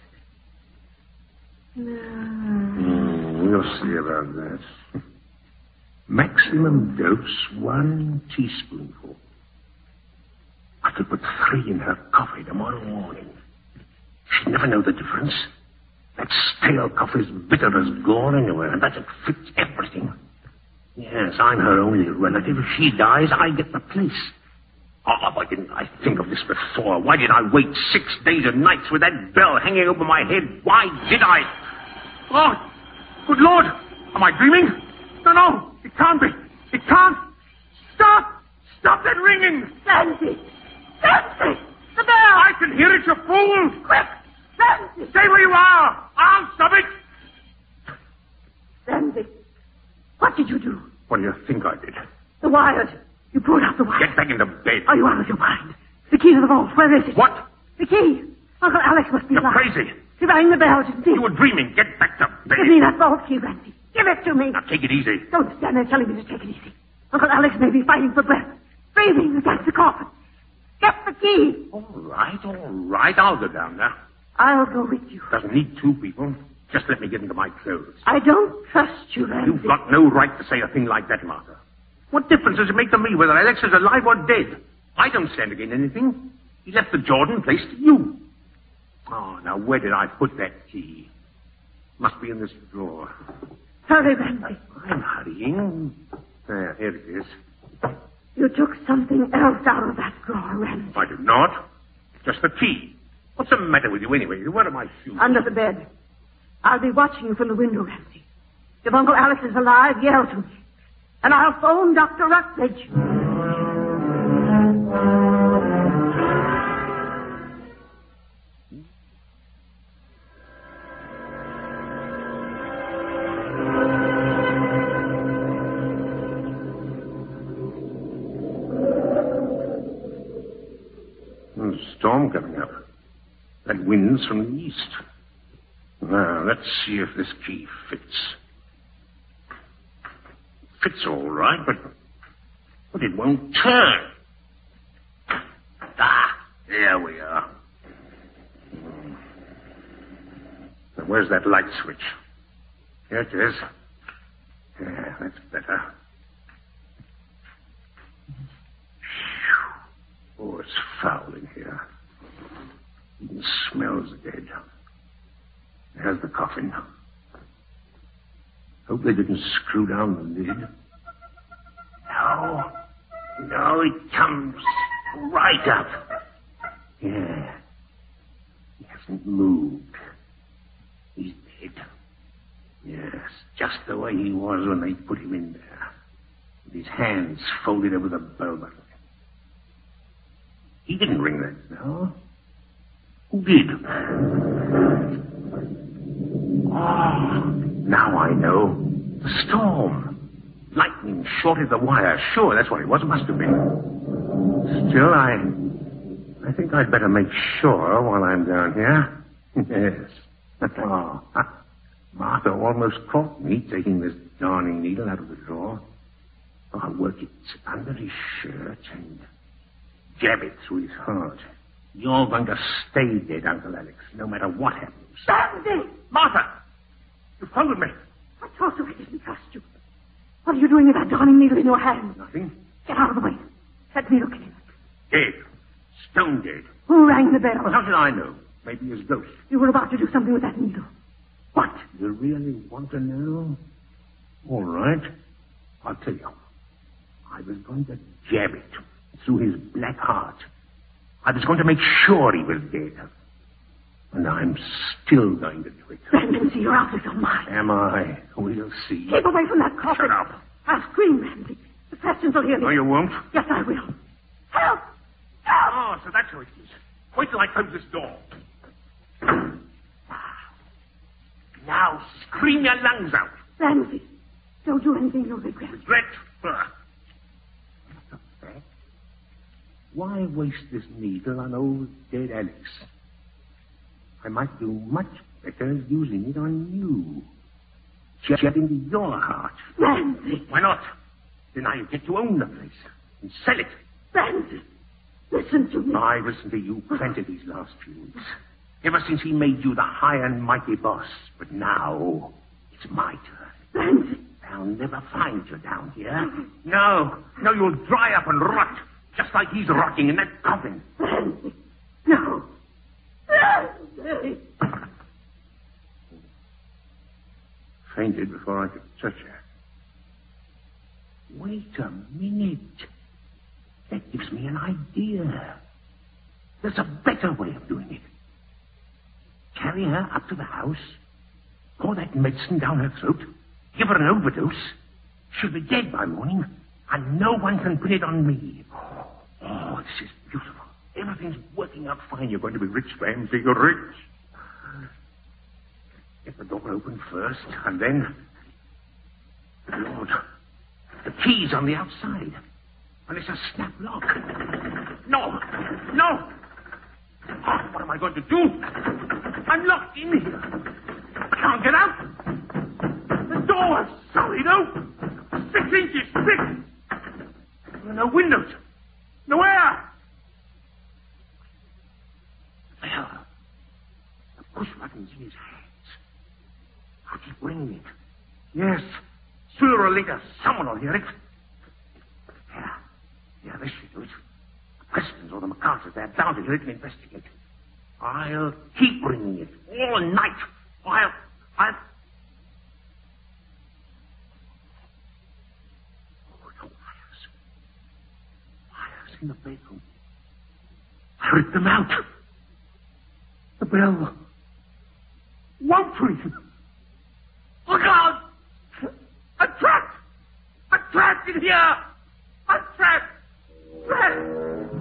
Mm, we'll see about that. Maximum dose, one teaspoonful. I could put three in her coffee tomorrow morning. She'd never know the difference. That stale coffee's bitter as gall anyway, and that it fits everything. Yes, I'm her only relative. If she dies, I get the place. Oh, why didn't I think of this before? Why did I wait six days and nights with that bell hanging over my head? Why did I? Oh, good Lord! Am I dreaming? No, no, it can't be. It can't. Stop! Stop that ringing! Nancy! Nancy! The bell! I can hear it, you fool! Quick! Nancy! Stay where you are! I'll stop it! Nancy! What did you do? What do you think I did? The wires. You pulled out the wires. Get back into bed. Are you out of your mind? The key to the vault. Where is it? What? The key. Uncle Alex must be You're alive. crazy. He rang the bell, didn't he? You were dreaming. Get back to bed. Give me that vault key, Randy. Give it to me. Now, take it easy. Don't stand there telling me to take it easy. Uncle Alex may be fighting for breath. Breathing against the coffin. Get the key. All right, all right. I'll go down now. I'll go with you. Doesn't need two people. Just let me get into my clothes. I don't trust you, Randy. You've got no right to say a thing like that, Martha. What difference does it make to me whether Alex is alive or dead? I don't stand to gain anything. He left the Jordan place to you. Oh, now where did I put that key? Must be in this drawer. Hurry, Randy. I'm hurrying. There, here it is. You took something else out of that drawer, Randy. I did not. Just the key. What's the matter with you anyway? Where are my shoes? Under the bed. I'll be watching you from the window, Ramsey. If Uncle Alex is alive, yell to me. And I'll phone Doctor Rutledge. There's a storm coming up. That wind's from the east. Now, let's see if this key fits. fits all right, but, but it won't turn. Ah, there we are. Now, where's that light switch? Here it is. Yeah, that's better. Oh, it's foul in here. Even smells dead. There's the coffin. Hope they didn't screw down the lid. No. No, it comes right up. Yeah. He hasn't moved. He's dead. Yes, just the way he was when they put him in there. With his hands folded over the bell button. He didn't ring that bell. Who did? Oh, now I know. The storm. Lightning shorted the wire. Sure, that's what it was. It must have been. Still, I... I think I'd better make sure while I'm down here. Yes. Oh, Martha almost caught me taking this darning needle out of the drawer. Oh, I'll work it under his shirt and jab it through his heart. You're going to stay dead, Uncle Alex, no matter what happens. Sandy! Martha! You followed me. I told you I didn't trust you. What are you doing with that darning needle in your hand? Nothing. Get out of the way. Let me look at it. Dead. Stone dead. Who rang the bell? Well, how did I know? Maybe his ghost. You were about to do something with that needle. What? You really want to know? All right. I'll tell you. I was going to jab it through his black heart. I was going to make sure he was dead. And I'm still going to do it. Ramsey, you're out of your mind. Am I? We'll see. Keep away from that coffin. Shut up. I'll scream, Ramsey. The questions will hear me. No, you won't. Yes, I will. Help! Help! Oh, so that's how it is. Wait till I close this door. Now scream your lungs out. Ramsey, don't do anything you'll regret. Regret? Why waste this needle on old dead Alex? I might do much better using it on you. Jab into your heart. Ramsey! Why not? Then I get to own the place and sell it. Ramsey, listen to me. I listened to you plenty these last few weeks. Ever since he made you the high and mighty boss. But now, it's my turn. Ramsey! They'll never find you down here. No, no, you'll dry up and rot. Just like he's rotting in that coffin. Ramsey! No! Ramsey! Fainted before I could touch her. Wait a minute. That gives me an idea. There's a better way of doing it. Carry her up to the house, pour that medicine down her throat, give her an overdose. She'll be dead by morning, and no one can pin it on me. Oh, this is beautiful. Everything's working out fine. You're going to be rich, Ramsey. You're rich. Get the door open first, and then... Lord, the key's on the outside. And it's a snap lock. No! No! Oh, what am I going to do? I'm locked in here. I can't get out. The door's solid open. Six inches thick. There are no windows. No air. Well, the push button's in his hands. How'd he bring it? Yes. Sooner or later, someone will hear it. Yeah. Yeah, this should do it. The Prestons or the MacArthurs, they're down to hear it and investigate. I'll keep bringing it all night. I'll... I'll... Oh, no wires. Wires in the bedroom. I ripped them out. The bell won't ring. Look out! I'm trapped! I'm trapped in here! I'm trapped! Trapped!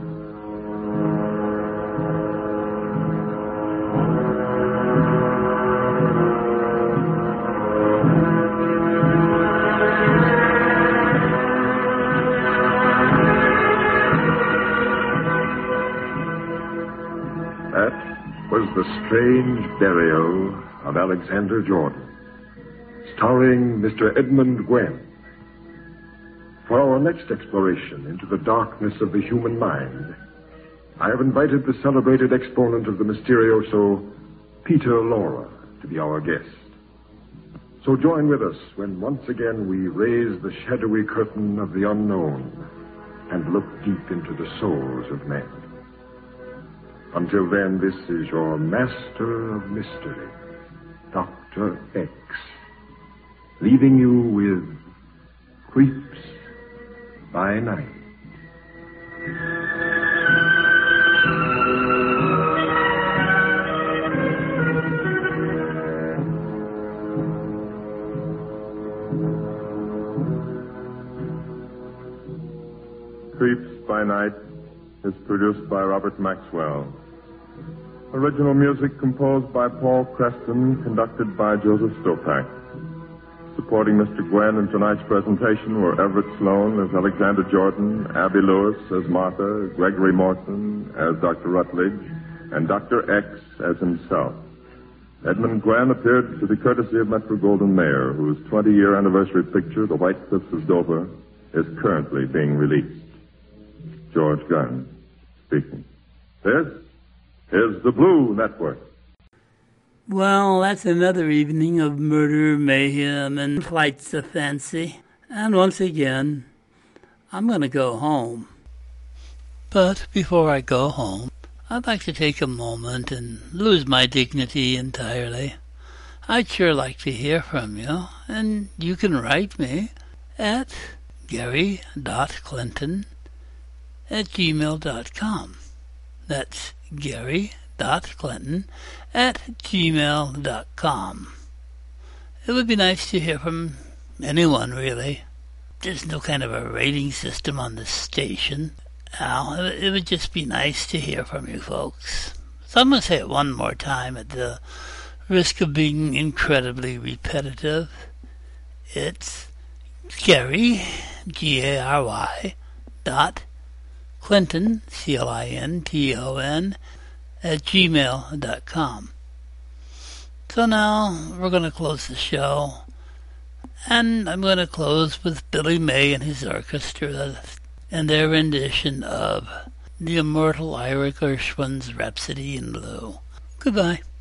Was the strange burial of Alexander Jordan, starring Mister Edmund Gwen, For our next exploration into the darkness of the human mind, I have invited the celebrated exponent of the Mysterioso, Peter Lorre, to be our guest. So join with us when once again we raise the shadowy curtain of the unknown and look deep into the souls of men. Until then, this is your master of mystery, Doctor X, leaving you with Creeps by Night. Creeps by Night is produced by Robert Maxwell. Original music composed by Paul Creston, conducted by Joseph Stopak. Supporting Mister Gwen in tonight's presentation were Everett Sloan as Alexander Jordan, Abby Lewis as Martha, Gregory Morton as Doctor Rutledge, and Doctor X as himself. Edmund Gwen appeared to the courtesy of Metro-Goldwyn-Mayer, whose twentieth-year anniversary picture, The White Cliffs of Dover, is currently being released. George Gunn speaking. This is the Blue Network. Well, that's another evening of murder, mayhem, and flights of fancy. And once again, I'm going to go home. But before I go home, I'd like to take a moment and lose my dignity entirely. I'd sure like to hear from you, and you can write me at gary dot clinton at gmail dot com. That's Gary dot Clinton at gmail dot com. It would be nice to hear from anyone, really. There's no kind of a rating system on this station. Al, it would just be nice to hear from you folks. So I'm going to say it one more time at the risk of being incredibly repetitive. It's Gary, G A R Y, dot Clinton, C L I N T O N, at gmail dot com. So now we're going to close the show, and I'm going to close with Billy May and his orchestra and their rendition of the immortal Ira Gershwin's Rhapsody in Blue. Goodbye.